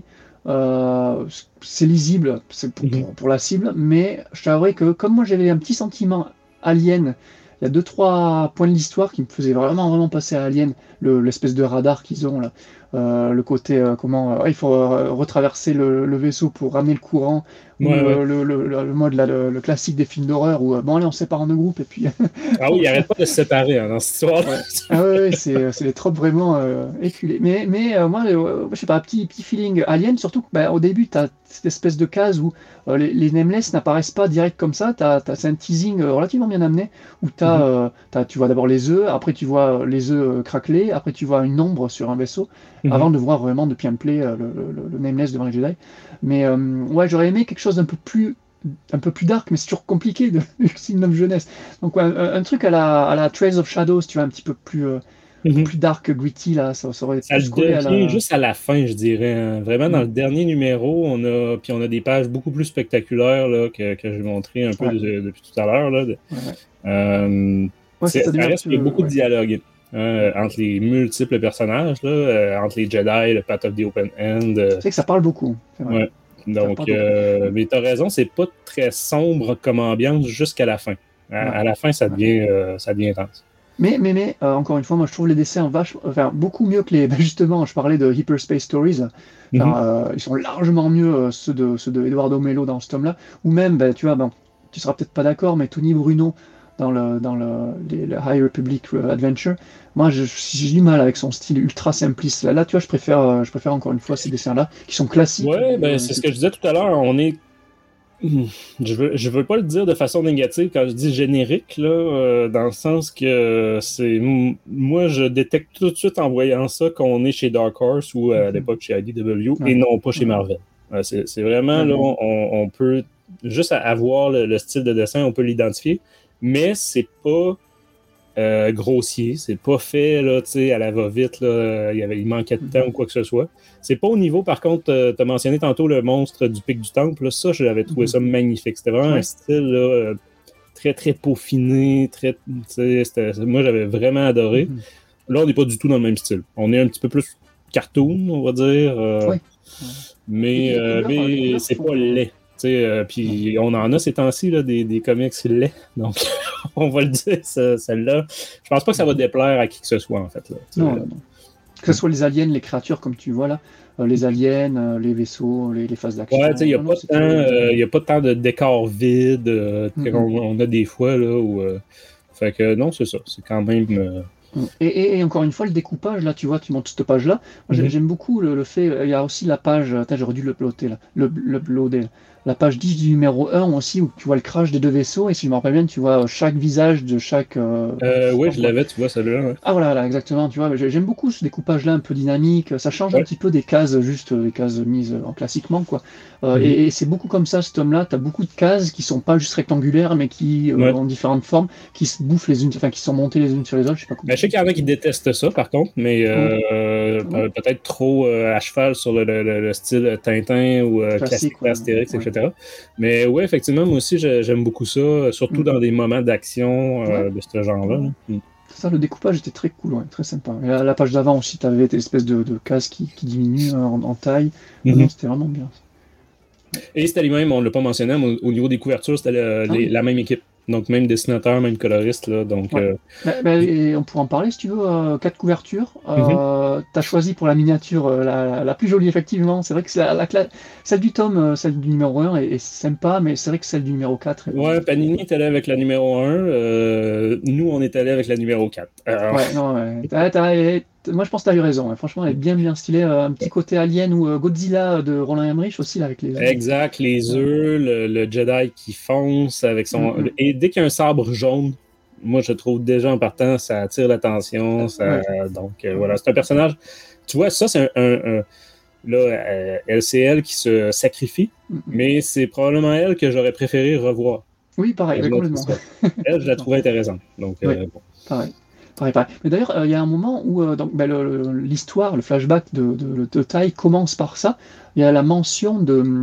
S3: C'est lisible, c'est pour la cible, mais je t'avouerais que comme moi j'avais un petit sentiment Alien, il y a 2-3 points de l'histoire qui me faisaient vraiment passer à Alien, l'espèce de radar qu'ils ont là, le côté il faut retraverser le vaisseau pour ramener le courant, ou le mode là, le classique des films d'horreur où bon allez on se sépare en deux groupes et puis
S2: ah oui, il arrête pas de se séparer dans cette histoire.
S3: C'est les tropes vraiment éculés, mais moi je sais pas, petit feeling Alien, surtout au début t'as cette espèce de case où les Nameless n'apparaissent pas direct comme ça, c'est un teasing relativement bien amené où tu vois d'abord les œufs, après tu vois les œufs craquelés, après tu vois une ombre sur un vaisseau, avant de voir vraiment depuis un play le Nameless devant les Jedi. Mais j'aurais aimé quelque chose d'un peu plus dark, mais c'est toujours compliqué de une œuvre jeunesse. Donc un truc à la Trails of Shadows, tu vois, un petit peu plus dark, gritty, là, ça aurait été plus collé
S2: juste à la fin, je dirais. Hein. Vraiment, dans le dernier numéro, on a des pages beaucoup plus spectaculaires là, que j'ai montré un peu depuis tout à l'heure. Là, ça reste qu'il y a beaucoup de dialogue. Entre les multiples personnages, là, entre les Jedi, le Path of the Open End.
S3: C'est que ça parle beaucoup.
S2: Ouais. Donc, mais t'as raison, c'est pas très sombre comme ambiance jusqu'à la fin. À la fin, ça devient intense.
S3: Mais encore une fois, moi je trouve les dessins beaucoup mieux que les. Justement, je parlais de Hyperspace Stories. Ils sont largement mieux ceux de Eduardo Melo dans ce tome-là. Ou même, tu vois, tu seras peut-être pas d'accord, mais Tony Bruno dans le High Republic Adventure, moi j'ai du mal avec son style ultra simpliste. Là tu vois, je préfère encore une fois ces dessins-là qui sont classiques.
S2: Ouais, c'est ce que je disais tout à l'heure. On est je veux pas le dire de façon négative quand je dis générique, là, dans le sens que moi je détecte tout de suite en voyant ça qu'on est chez Dark Horse ou à l'époque chez IDW et non pas chez Marvel. C'est vraiment là, on peut juste avoir le style de dessin, on peut l'identifier, mais c'est pas grossier, c'est pas fait là, à la va-vite, là, il manquait de temps ou quoi que ce soit. C'est pas au niveau, par contre, tu as mentionné tantôt le monstre du Pic du Temple, là, ça, j'avais trouvé ça magnifique. C'était vraiment un style là, très, très peaufiné, moi, j'avais vraiment adoré. Là, on n'est pas du tout dans le même style. On est un petit peu plus cartoon, on va dire, mais c'est pas laid. Puis on en a ces temps-ci là, des comics laids, donc on va le dire, celle-là. Je pense pas que ça va déplaire à qui que ce soit, en fait. Là,
S3: non. Que ce soit les aliens, les créatures, comme tu vois là, les aliens, les vaisseaux, les phases d'action.
S2: Ouais, il n'y a pas tant de décors vides qu'on a des fois, là, où... fait que non, c'est ça. C'est quand même...
S3: Et encore une fois, le découpage, là, tu vois, tu montes cette page-là. Moi, j'aime beaucoup le fait. Il y a aussi la page. Attends, j'aurais dû l'uploader, là. L'uploader. La page 10 du numéro 1 aussi, où tu vois le crash des deux vaisseaux. Et si je me rappelle bien, tu vois chaque visage de chaque.
S2: Oui, je l'avais, tu vois, celle-là. Ouais.
S3: Ah, voilà, exactement. Tu vois, j'aime beaucoup ce découpage-là un peu dynamique. Ça change un petit peu des cases, juste des cases mises en classiquement, quoi. Et c'est beaucoup comme ça, ce tome-là. Tu as beaucoup de cases qui sont pas juste rectangulaires, mais qui ont différentes formes, qui se bouffent les unes, enfin, qui sont montées les unes sur les autres. Je sais pas comment.
S2: Je sais qu'il y en a qui détestent ça, par contre, mais peut-être trop à cheval sur le style Tintin ou classique Astérix, etc. Mais oui, effectivement, moi aussi, j'aime beaucoup ça, surtout dans des moments d'action de ce genre-là.
S3: Ça, le découpage était très cool, très sympa. Et la page d'avant aussi, tu avais des espèces de cases qui diminuent en taille. C'était vraiment bien.
S2: Et c'était lui-même, on ne l'a pas mentionné, mais au niveau des couvertures, c'était la même équipe. Donc, même dessinateur, même coloriste. Là, donc,
S3: et on pourra en parler si tu veux. 4 couvertures. Tu as choisi pour la miniature la plus jolie, effectivement. C'est vrai que celle du tome, celle du numéro 1 est sympa, mais c'est vrai que celle du numéro 4.
S2: Ouais, Panini est allé avec la numéro 1. Nous, on est allé avec la numéro 4.
S3: Moi, je pense que tu as eu raison. Franchement, elle est bien stylée. Un petit côté Alien ou Godzilla de Roland Emmerich aussi, là, avec les œufs.
S2: Exact, les œufs, le Jedi qui fonce avec son. Et dès qu'il y a un sabre jaune, moi, je trouve déjà en partant, ça attire l'attention. Donc, voilà, c'est un personnage. Tu vois, ça, c'est c'est elle qui se sacrifie, mais c'est probablement elle que j'aurais préféré revoir.
S3: Oui, pareil, complètement.
S2: Elle, je la trouvais intéressante. Donc,
S3: pareil. Mais d'ailleurs, il y a un moment où l'histoire, le flashback de Tai commence par ça. Il y a la mention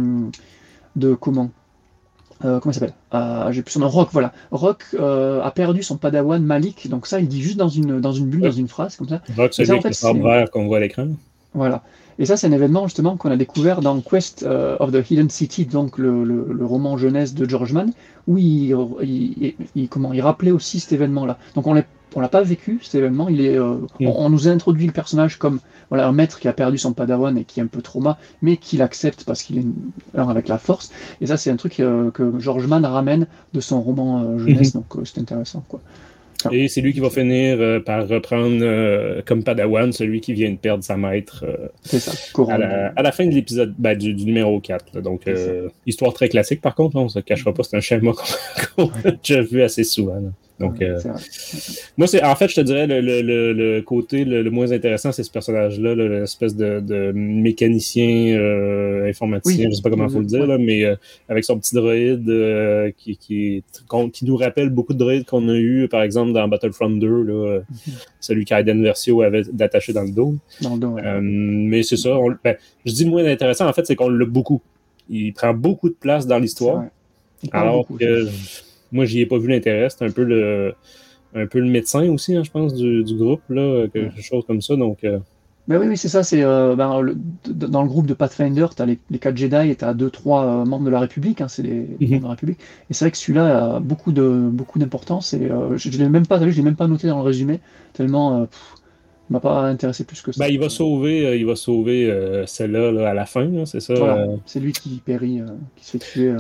S3: de comment il s'appelle j'ai plus son nom. Rock, voilà. Rock a perdu son padawan Malik. Donc ça, il dit juste dans une bulle, dans une phrase comme ça.
S2: Rock, c'est avec le sabre vert qu'on voit à l'écran.
S3: Voilà. Et ça, c'est un événement justement qu'on a découvert dans Quest of the Hidden City, donc le roman jeunesse de George Mann, où il rappelait aussi cet événement-là. Donc on l'a pas vécu, cet événement. On nous a introduit le personnage comme un maître qui a perdu son padawan et qui est un peu trauma, mais qui l'accepte parce qu'il est un avec la force. Et ça, c'est un truc que George Mann ramène de son roman jeunesse, donc c'est intéressant, quoi.
S2: Et c'est lui qui va finir par reprendre comme padawan celui qui vient de perdre sa maître
S3: c'est ça,
S2: à la fin de l'épisode du numéro 4. Là. Donc, histoire très classique, par contre, on ne se cachera pas, c'est un schéma qu'on a déjà vu assez souvent. Là. Donc, moi, en fait, je te dirais, le côté le moins intéressant, c'est ce personnage-là, l'espèce de mécanicien informaticien, je ne sais pas comment il faut le dire, là, mais avec son petit droïde qui nous rappelle beaucoup de droïdes qu'on a eu, par exemple, dans Battlefront 2, là, celui qu'Aiden Versio avait d'attaché dans le dos. Mais c'est ça. Je dis le moins intéressant, en fait, c'est qu'on l'a beaucoup. Il prend beaucoup de place dans l'histoire. Alors que... Moi, j'y ai pas vu l'intérêt. C'est un peu le médecin aussi, je pense, du groupe, là, quelque chose comme ça. Donc,
S3: Ben oui, c'est ça. C'est dans le groupe de Pathfinder, tu as les 4 Jedi et tu as 2-3 membres de la République. C'est les membres de la République. Et c'est vrai que celui-là a beaucoup d'importance. Et je ne l'ai même pas noté dans le résumé, tellement m'a pas intéressé plus que ça.
S2: Il va sauver celle-là là, à la fin, là, c'est ça.
S3: Voilà. C'est lui qui périt, qui se fait tuer.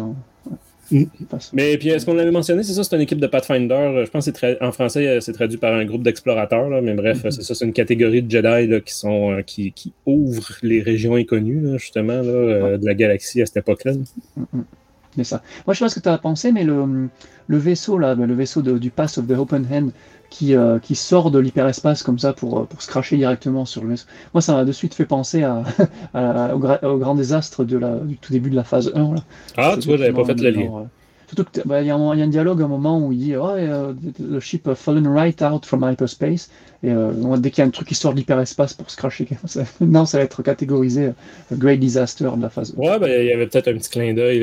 S2: Mais puis, est-ce qu'on l'avait mentionné, c'est ça, c'est une équipe de Pathfinder. Je pense que en français, c'est traduit par un groupe d'explorateurs, là, mais bref, c'est ça, c'est une catégorie de Jedi là, qui ouvrent les régions inconnues, là, justement, là, de la galaxie à cette époque-là.
S3: C'est ça. Moi, je sais pas ce que tu as pensé, mais le vaisseau, là, le vaisseau du Pass of the Open Hand, qui sort de l'hyperespace comme ça pour se cracher directement sur le vaisseau. Moi, ça m'a de suite fait penser au grand désastre du tout début de la phase 1. Là.
S2: Ah, tu vois, j'avais pas fait le lien.
S3: Surtout qu'il y a un dialogue à un moment où il dit the ship a fallen right out from hyperspace. Et dès qu'il y a un truc qui sort de l'hyperespace pour se cracher, non, ça va être catégorisé Great Disaster de la phase 1.
S2: Ouais, il y avait peut-être un petit clin d'œil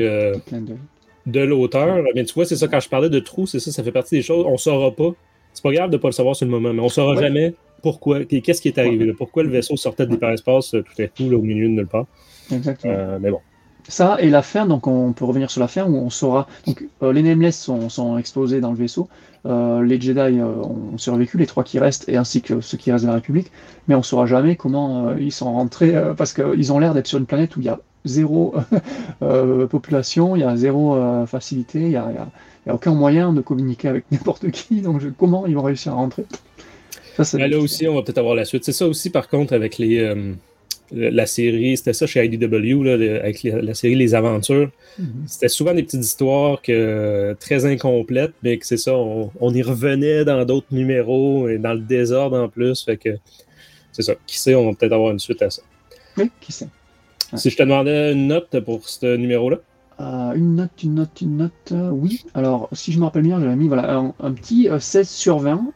S2: de l'auteur. Mais tu vois, c'est ça, quand je parlais de trou, c'est ça fait partie des choses. On saura pas. C'est pas grave de ne pas le savoir sur le moment, mais on ne saura jamais pourquoi, qu'est-ce qui est arrivé, là, pourquoi le vaisseau sortait de l'hyperespace tout à coup là, au milieu de nulle part.
S3: Exactement.
S2: Mais bon.
S3: Ça et la fin, donc on peut revenir sur la fin où on saura. Donc les Nameless sont explosés dans le vaisseau, les Jedi ont survécu, les 3 qui restent, et ainsi que ceux qui restent de la République, mais on ne saura jamais comment ils sont rentrés, parce qu'ils ont l'air d'être sur une planète où il y a zéro population, il y a zéro facilité, il n'y a aucun moyen de communiquer avec n'importe qui, donc comment ils vont réussir à rentrer?
S2: Là aussi, on va peut-être avoir la suite. C'est ça aussi, par contre, avec la série, c'était ça chez IDW, là, avec la série Les Aventures. C'était souvent des petites histoires très incomplètes, mais que c'est ça, on y revenait dans d'autres numéros et dans le désordre en plus. Fait que c'est ça. Qui sait, on va peut-être avoir une suite à ça.
S3: Oui, qui sait. Ouais.
S2: Si je te demandais une note pour ce numéro-là?
S3: Une note, oui. Alors, si je me rappelle bien, j'avais mis un petit 16 sur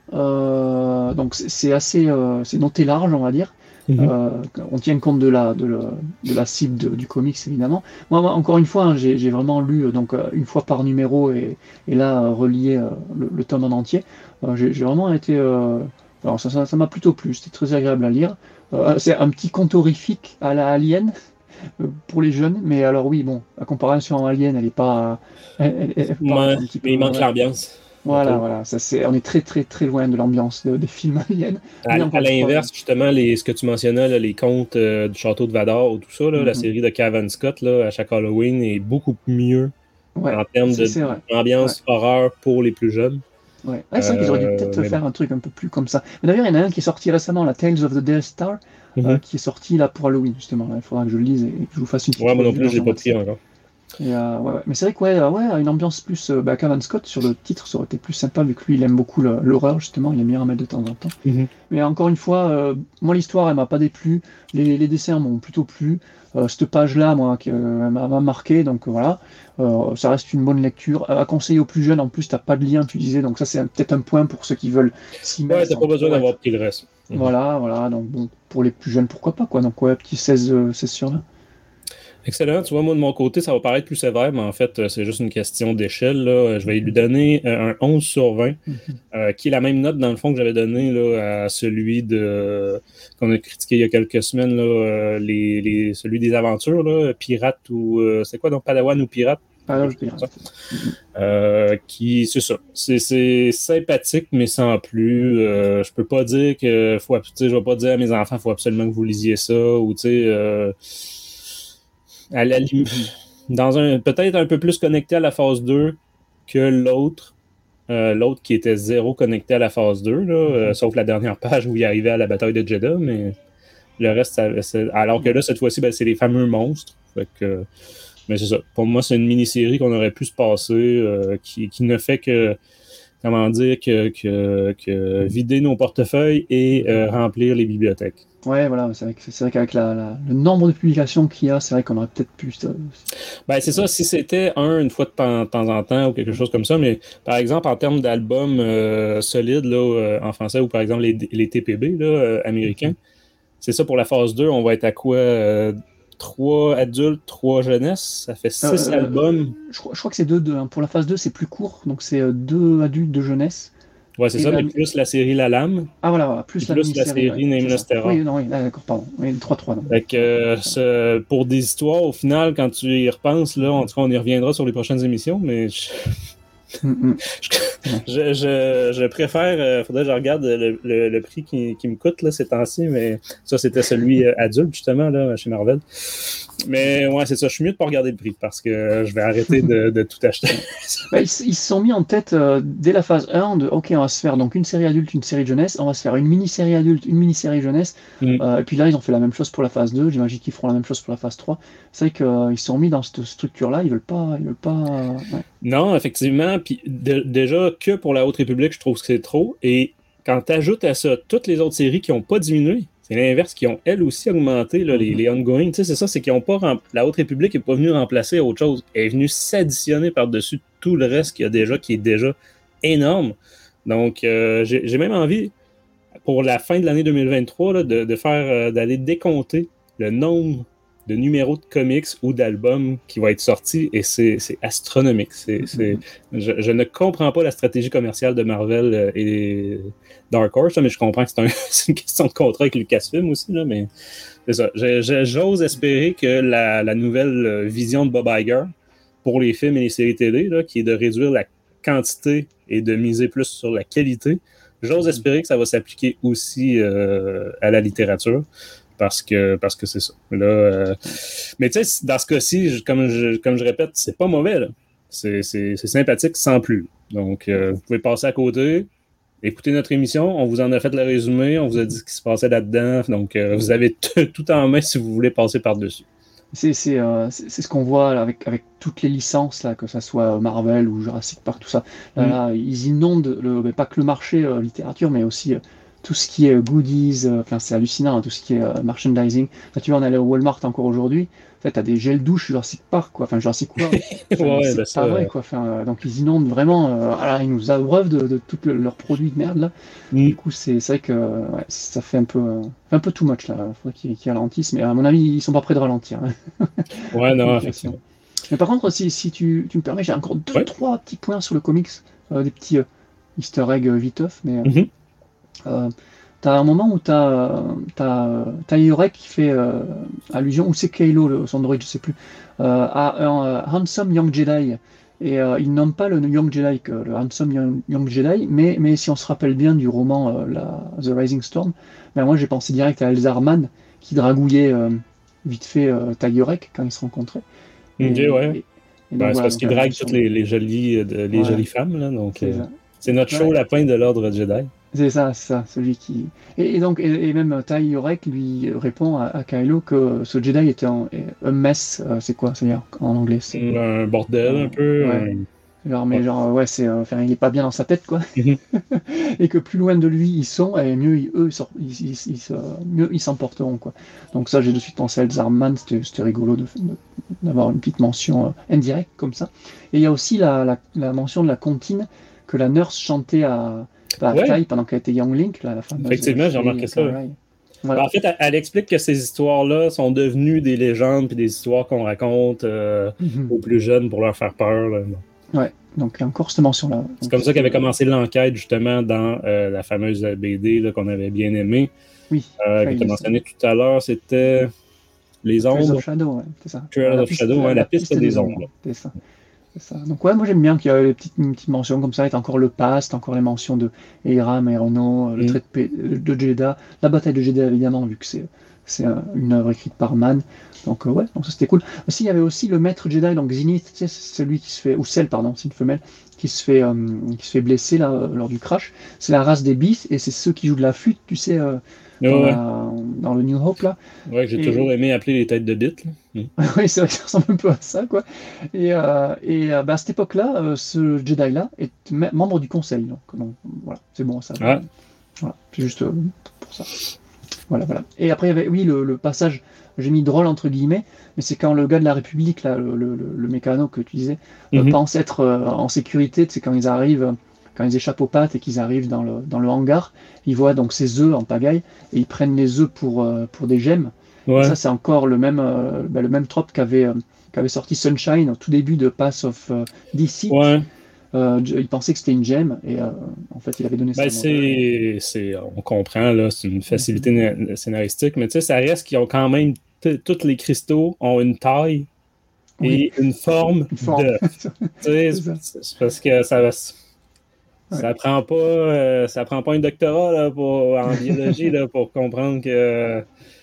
S3: 20. Donc, c'est assez c'est noté large, on va dire. On tient compte de la cible du comics, évidemment. Moi, encore une fois, hein, j'ai vraiment lu une fois par numéro et là, relié le tome en entier. J'ai vraiment été... alors, ça m'a plutôt plu, c'était très agréable à lire. C'est un petit conte horrifique à la Alien. Pour les jeunes, mais alors oui, bon, la comparaison en Alien, elle est pas... mais
S2: il manque l'ambiance.
S3: Voilà, on est très très très loin de l'ambiance des films aliens.
S2: À l'inverse, justement, ce que tu mentionnais, là, les contes du château de Vador ou tout ça, là, la série de Cavan Scott là, à chaque Halloween est beaucoup mieux en termes d'ambiance horreur pour les plus jeunes.
S3: Ouais. C'est vrai qu'ils auraient dû peut-être faire un truc un peu plus comme ça. Mais d'ailleurs, il y en a un qui est sorti récemment, la Tales of the Death Star, qui est sorti là pour Halloween, justement. Il faudra que je le lise et que je vous fasse une petite
S2: moi non plus, je l'ai pas pris encore.
S3: Et, mais c'est vrai que une ambiance plus Cavan Scott sur le titre, ça aurait été plus sympa vu que lui il aime beaucoup l'horreur, justement, il aime bien en mettre de temps en temps. Mais encore une fois, moi l'histoire elle m'a pas déplu, les dessins m'ont plutôt plu, cette page là moi qui m'a marqué, donc voilà, ça reste une bonne lecture, à conseiller aux plus jeunes. En plus t'as pas de lien, tu disais, donc ça c'est peut-être un point pour ceux qui veulent s'y mettre.
S2: T'as pas besoin d'avoir pris le reste.
S3: Voilà, donc bon, pour les plus jeunes pourquoi pas, quoi. Donc petit 16 sur 20.
S2: Excellent. Tu vois, moi, de mon côté, ça va paraître plus sévère, mais en fait, c'est juste une question d'échelle. Là. Je vais lui donner un 11 sur 20, qui est la même note, dans le fond, que j'avais donné là, à celui qu'on a critiqué il y a quelques semaines, là, celui des aventures, là, Pirate ou... c'est quoi, donc, Padawan ou Pirate?
S3: Pirate.
S2: C'est ça. C'est sympathique, mais sans plus. Je peux pas dire que... je vais pas dire à mes enfants, il faut absolument que vous lisiez ça, ou tu sais... à la limite, peut-être un peu plus connecté à la phase 2 que l'autre. L'autre qui était zéro connecté à la phase 2, là, sauf la dernière page où il arrivait à la bataille de Jeddah, mais le reste, alors que là, cette fois-ci, c'est les fameux monstres. Fait que, mais c'est ça. Pour moi, c'est une mini-série qu'on aurait pu se passer, qui ne fait que, comment dire, que vider nos portefeuilles et remplir les bibliothèques.
S3: Ouais, voilà, c'est vrai qu'avec le nombre de publications qu'il y a, c'est vrai qu'on aurait peut-être pu...
S2: c'est ça, si c'était une fois de temps en temps ou quelque chose comme ça, mais par exemple, en termes d'albums solides là, en français, ou par exemple les TPB là, américains, c'est ça, pour la phase 2, on va être à quoi 3 adultes, 3 jeunesse, ça fait 6 albums.
S3: Je crois que c'est 2. Hein. Pour la phase 2, c'est plus court, donc c'est 2 adultes, 2 jeunesse.
S2: Ouais, c'est ça, mais plus la série La Lame.
S3: Ah voilà, plus la
S2: série Nameless Terror.
S3: Oui, d'accord, pardon. Oui, 3-3.
S2: Fait que pour des histoires, au final, quand tu y repenses, là, en tout cas, on y reviendra sur les prochaines émissions, mais je préfère, faudrait que je regarde le prix qui me coûte là, ces temps-ci, mais ça, c'était celui adulte, justement, là, chez Marvel. Mais ouais, c'est ça, je suis mieux de pas regarder le prix parce que je vais arrêter de tout acheter.
S3: Ils se sont mis en tête dès la phase 1 de OK, on va se faire donc une série adulte, une série jeunesse, on va se faire une mini-série adulte, une mini-série jeunesse. Et puis là, ils ont fait la même chose pour la phase 2, j'imagine qu'ils feront la même chose pour la phase 3. C'est vrai qu'ils se sont mis dans cette structure-là, ils veulent pas. Ouais.
S2: Non, effectivement, puis déjà que pour la Haute République, je trouve que c'est trop. Et quand tu ajoutes à ça toutes les autres séries qui n'ont pas diminué, c'est l'inverse, qui ont elles aussi augmenté, là, les ongoing. Tu sais, c'est ça, c'est qu'ils ont pas la Haute République n'est pas venue remplacer autre chose. Elle est venue s'additionner par-dessus tout le reste qui est déjà énorme. Donc, j'ai même envie, pour la fin de l'année 2023, là, de faire d'aller décompter le nombre de numéros de comics ou d'albums qui va être sortis, et c'est astronomique. Je ne comprends pas la stratégie commerciale de Marvel et Dark Horse, mais je comprends que c'est une question de contrat avec Lucasfilm aussi, là, mais c'est ça. J'ose espérer que la nouvelle vision de Bob Iger pour les films et les séries télé, là, qui est de réduire la quantité et de miser plus sur la qualité, j'ose espérer que ça va s'appliquer aussi à la littérature. Parce que c'est ça. Là, mais tu sais, dans ce cas-ci, comme je répète, c'est pas mauvais. Là. C'est sympathique sans plus. Donc, vous pouvez passer à côté écoutez notre émission, on vous en a fait le résumé, on vous a dit ce qui se passait là-dedans, donc vous avez tout en main si vous voulez passer par-dessus.
S3: C'est ce qu'on voit là, avec toutes les licences, là, que ça soit Marvel ou Jurassic Park, tout ça. Là, ils inondent mais pas que le marché littérature, mais aussi tout ce qui est goodies. Enfin, c'est hallucinant, hein, tout ce qui est merchandising. Là, tu vois, on allait au Walmart encore aujourd'hui. En fait, t'as des gels douche Jurassic Park, quoi. Enfin, Jurassic World. Enfin, c'est pas vrai, quoi. Enfin, donc ils inondent vraiment. Ils nous abreuvent de tous leurs produits de merde là. Du coup, c'est vrai que ça fait un peu too much là. Il faudrait qu'ils ralentissent, mais à mon avis, ils sont pas prêts de ralentir. Hein.
S2: Ouais, non, effectivement.
S3: Mais par contre, si tu me permets, j'ai encore 2-3 petits points sur le comics, des petits easter eggs viteuf, mais t'as un moment où t'as Yorek qui fait allusion, ou c'est Kylo, son droïde, je sais plus, à un handsome young Jedi. Et il nomme pas le Young Jedi, le handsome young Jedi, mais si on se rappelle bien du roman The Rising Storm, ben moi j'ai pensé direct à Elzar Mann qui dragouillait vite fait Yorek quand ils se rencontraient.
S2: C'est parce qu'il drague toutes les jolies femmes, là, donc c'est notre show lapin de l'ordre Jedi.
S3: C'est ça, celui qui... Et donc, même Yorek lui répond à Kylo que ce Jedi était un mess, c'est quoi, c'est-à-dire en anglais c'est...
S2: Un bordel, un peu.
S3: Ouais. Il est pas bien dans sa tête, quoi. Et que plus loin de lui ils sont, et mieux mieux ils s'emporteront, quoi. Donc ça, j'ai de suite pensé à Elzar Mann, c'était rigolo d'avoir une petite mention indirecte comme ça. Et il y a aussi la mention de la comptine que la nurse chantait à Kai pendant qu'elle était Young Link, la fameuse.
S2: Effectivement, j'ai remarqué ça. Voilà. En fait, elle explique que ces histoires-là sont devenues des légendes puis des histoires qu'on raconte aux plus jeunes pour leur faire peur. Là.
S3: Ouais, donc encore cette mention-là.
S2: C'est comme ça qu'avait commencé l'enquête, justement, dans la fameuse BD là, qu'on avait bien aimée.
S3: Oui.
S2: Que tu as mentionné tout à l'heure, c'était Les Ombres.
S3: Trails of Shadow, c'est ça.
S2: Trails of Shadow, la piste des ombres.
S3: C'est ça. Donc moi j'aime bien qu'il y ait une petite mention comme ça, et encore le past, encore les mentions de Eiram, Aerono, le trait de Jedha, la bataille de Jedha évidemment, vu que c'est une œuvre écrite par Mann. Donc donc ça c'était cool. Aussi il y avait aussi le maître Jedi, donc Zenith, tu sais, c'est celui qui se fait, ou celle pardon, c'est une femelle, qui se fait blesser là lors du crash. C'est la race des Beasts, et c'est ceux qui jouent de la flûte, tu sais, dans le New Hope là.
S2: Ouais, j'ai toujours aimé appeler les têtes de bite.
S3: Oui, c'est vrai que ça ressemble un peu à ça, quoi. Et à cette époque-là, ce Jedi-là est membre du Conseil. Donc voilà, c'est bon, ça. Voilà, c'est juste pour ça. Voilà. Et après, il y avait, le passage, j'ai mis drôle entre guillemets, mais c'est quand le gars de la République, là, le mécano que tu disais, pense être en sécurité, c'est quand ils arrivent. Quand ils échappent aux pattes et qu'ils arrivent dans le hangar, ils voient donc ces œufs en pagaille et ils prennent les œufs pour des gemmes. Ouais. Et ça, c'est encore le même trope qu'avait sorti Sunshine au tout début de Pass of DC.
S2: Ouais.
S3: Il pensait que c'était une gemme et en fait, il avait donné ça.
S2: On comprend, là, c'est une facilité scénaristique, mais tu sais, ça reste qu'ils ont quand même, tous les cristaux ont une taille et une forme. C'est parce que ça prend pas un doctorat là, en biologie là, pour comprendre que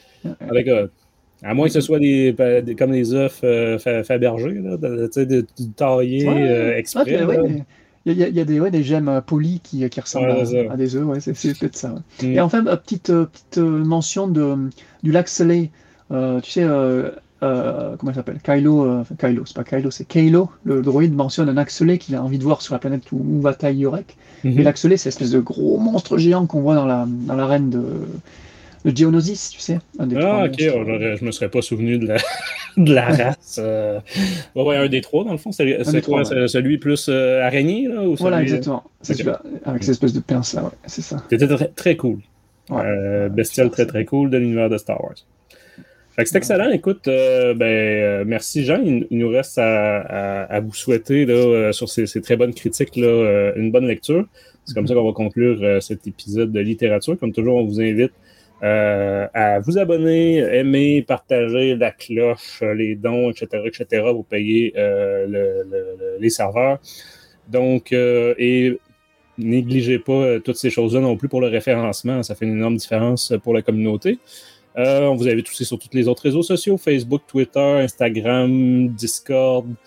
S2: à moins que ce soit comme des œufs Fabergé, taillés exprès.
S3: Il y a des gemmes polies qui ressemblent à des œufs, c'est peut-être ça. Ouais. Et enfin, petite mention du lac Soleil. Tu sais, comment il s'appelle, Kylo, c'est pas Kylo, c'est Kylo, le droïde mentionne un axelé qu'il a envie de voir sur la planète où va Yorek. Et l'axelé, c'est l'espèce de gros monstre géant qu'on voit dans l'arène de Geonosis, tu sais.
S2: Ok, je me serais pas souvenu de la race. Un des trois, dans le fond, c'est quoi, celui plus araignée, là, ou
S3: voilà, exactement. C'est celui-là, avec cette espèce de pince là, c'est ça.
S2: C'était très, très cool. Bestiole très très cool de l'univers de Star Wars. Fait que c'est excellent. Écoute, merci Jean. Il nous reste à vous souhaiter là, sur ces très bonnes critiques là, une bonne lecture. C'est comme ça qu'on va conclure cet épisode de littérature. Comme toujours, on vous invite à vous abonner, aimer, partager la cloche, les dons, etc. Vous payez les serveurs. Donc, et négligez pas toutes ces choses-là non plus pour le référencement. Ça fait une énorme différence pour la communauté. On vous invite aussi sur tous les autres réseaux sociaux, Facebook, Twitter, Instagram, Discord.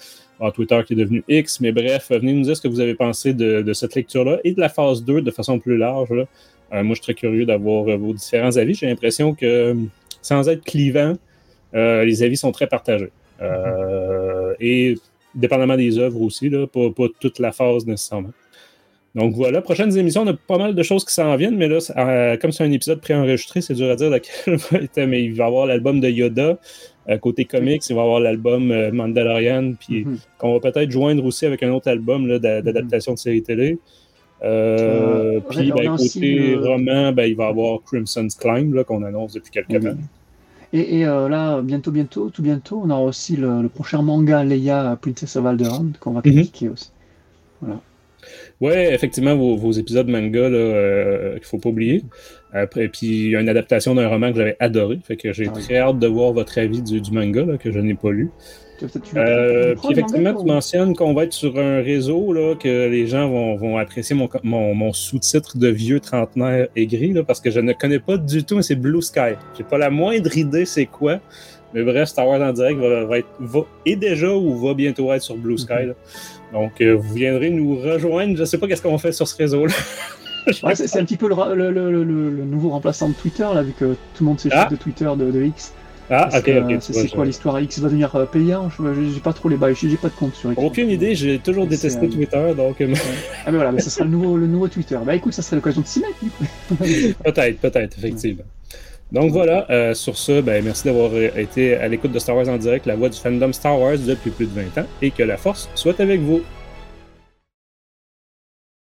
S2: Twitter qui est devenu X, mais bref, venez nous dire ce que vous avez pensé de cette lecture-là et de la phase 2 de façon plus large. Là. Moi, je suis très curieux d'avoir vos différents avis. J'ai l'impression que, sans être clivant, les avis sont très partagés. Et dépendamment des œuvres aussi, là, pas toute la phase nécessairement. Donc voilà, prochaines émissions, on a pas mal de choses qui s'en viennent, mais là, comme c'est un épisode préenregistré, c'est dur à dire laquelle va être, mais il va y avoir l'album de Yoda, côté comics, il va y avoir l'album Mandalorian, puis qu'on va peut-être joindre aussi avec un autre album là, d'adaptation de série télé. Puis côté roman, il va y avoir Crimson's Climb, là, qu'on annonce depuis quelques temps.
S3: Et là, tout bientôt, on aura aussi le prochain manga Leia, Princess of Alderaan, qu'on va critiquer aussi. Voilà.
S2: Ouais, effectivement, vos épisodes manga, là, qu'il faut pas oublier. Puis il y a une adaptation d'un roman que j'avais adoré, fait que j'ai très hâte de voir votre avis du manga, là, que je n'ai pas lu. Puis effectivement, tu mentionnes qu'on va être sur un réseau, là, que les gens vont apprécier mon sous-titre de vieux trentenaire aigri, là, parce que je ne connais pas du tout, mais c'est Blue Sky. J'ai pas la moindre idée c'est quoi. Mais bref, Star Wars en direct est déjà ou va bientôt être sur Blue Sky. Là. Donc, vous viendrez nous rejoindre. Je ne sais pas qu'est-ce qu'on fait sur ce réseau-là.
S3: C'est un petit peu le nouveau remplaçant de Twitter, là, vu que tout le monde s'échappe de Twitter, de X.
S2: Ok.
S3: C'est quoi l'histoire? X va devenir payant? J'ai pas trop les bails, j'ai pas de compte sur X.
S2: Aucune idée, j'ai toujours détesté Twitter, donc...
S3: Ah mais voilà, mais ça sera le nouveau Twitter. Écoute, ça serait l'occasion de s'y mettre, du coup.
S2: Peut-être, effectivement. Donc voilà, sur ce, merci d'avoir été à l'écoute de Star Wars en direct, la voix du fandom Star Wars depuis plus de 20 ans, et que la force soit avec vous.